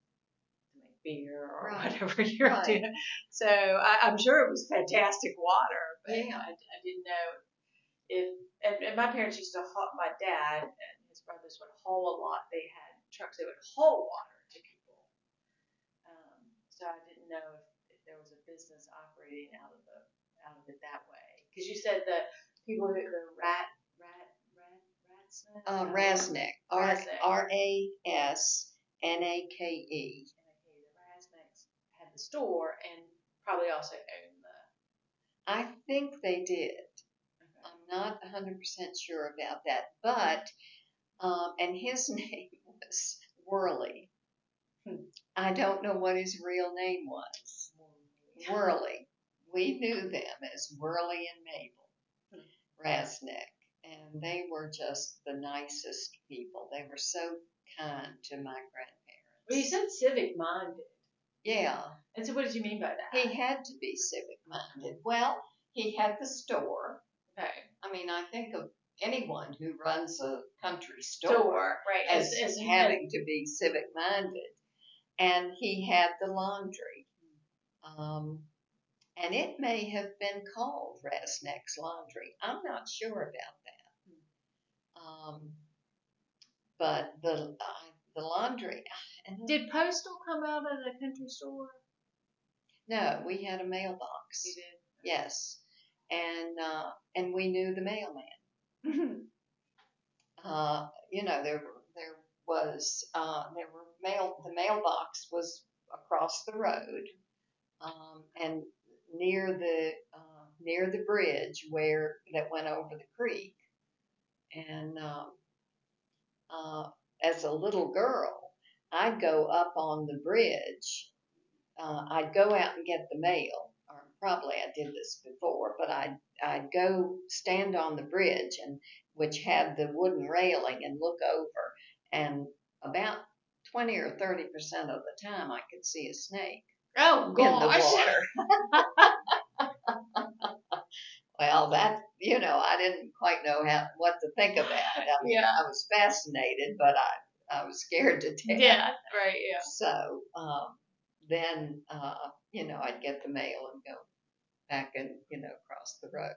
to make beer or Right. whatever you're Right. doing. So I, I'm sure it was fantastic water, but Yeah. I, I didn't know if. And, and my parents used to haul. My dad and his brothers would haul a lot. They had trucks. They would haul water to people. Um, so I didn't know if, if there was a business operating out of the out of it that way. Because you said the people who the rat rat rat ratsnake. Uh, Oh, Rasnick. R Rasnick. R A S N A K E. Okay, the Rasnicks had the store and probably also owned the. I think they did. Okay. I'm not one hundred percent sure about that, but um, and his name was Worley. Hmm. I don't know what his real name was. Worley. We knew them as Worley and Mabel Hmm. Rasnick, and they were just the nicest people. They were so kind to my grandparents. Well, you said civic minded. Yeah, And so what did you mean by that? he had to be civic minded. Well, he had the store. Okay. I mean, I think of anyone who runs a country store, Store, right. as, as, as having to be civic minded. And he had the laundry. Um, and it may have been called Rasnick's Laundry. I'm not sure about that. Um, but the uh, the laundry. And Did Postal come out of the country store? no, we had a mailbox. You did. Yes, and uh, and we knew the mailman. Uh, you know, there there was uh, there were mail. The mailbox was across the road, um, and near the uh, near the bridge where that went over the creek. And um, uh, as a little girl, I'd go up on the bridge. Uh, I'd go out and get the mail, or probably I did this before, but I'd I'd go stand on the bridge and which had the wooden railing and look over, and about twenty or thirty percent of the time I could see a snake Oh, in the gosh. water. Well, that, you know, I didn't quite know how what to think of that. I mean, Yeah. I was fascinated, but I I was scared to death. Yeah, right, yeah. So um, then, uh, you know, I'd get the mail and go back and, you know, cross the road.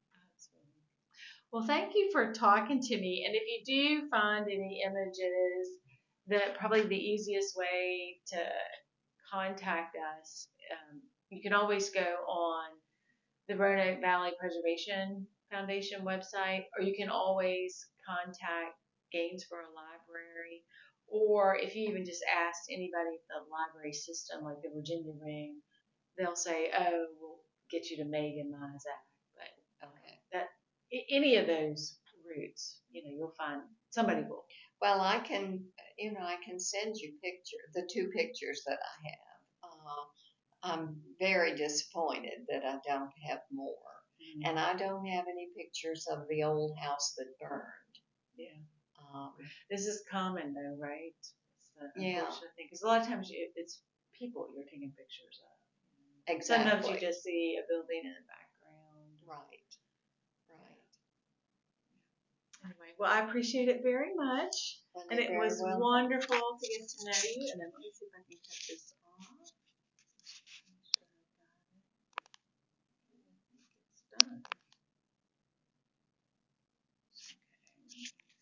Well, thank you for talking to me. And if you do find any images, that probably the easiest way to contact us, um, you can always go on the Roanoke Valley Preservation Foundation website, or you can always contact Gainsborough Library, or if you even just ask anybody at the library system, like the Virginia Ring, they'll say, "Oh, we'll get you to Megan Mizak." But Okay. that a- any of those routes, you know, you'll find somebody will. Well, I can, you know, I can send you picture, the two pictures that I have. Uh, I'm very disappointed that I don't have more. Mm. And I don't have any pictures of the old house that burned. Yeah. Um, This is common though, right? It's the Yeah. unfortunate thing, because a lot of times you, it's people you're taking pictures of. exactly. Sometimes you just see a building in the background. Right. Right. Anyway, well, I appreciate it very much, Well, and you're it very was welcome. wonderful to get to know you. And then let me see if I can cut this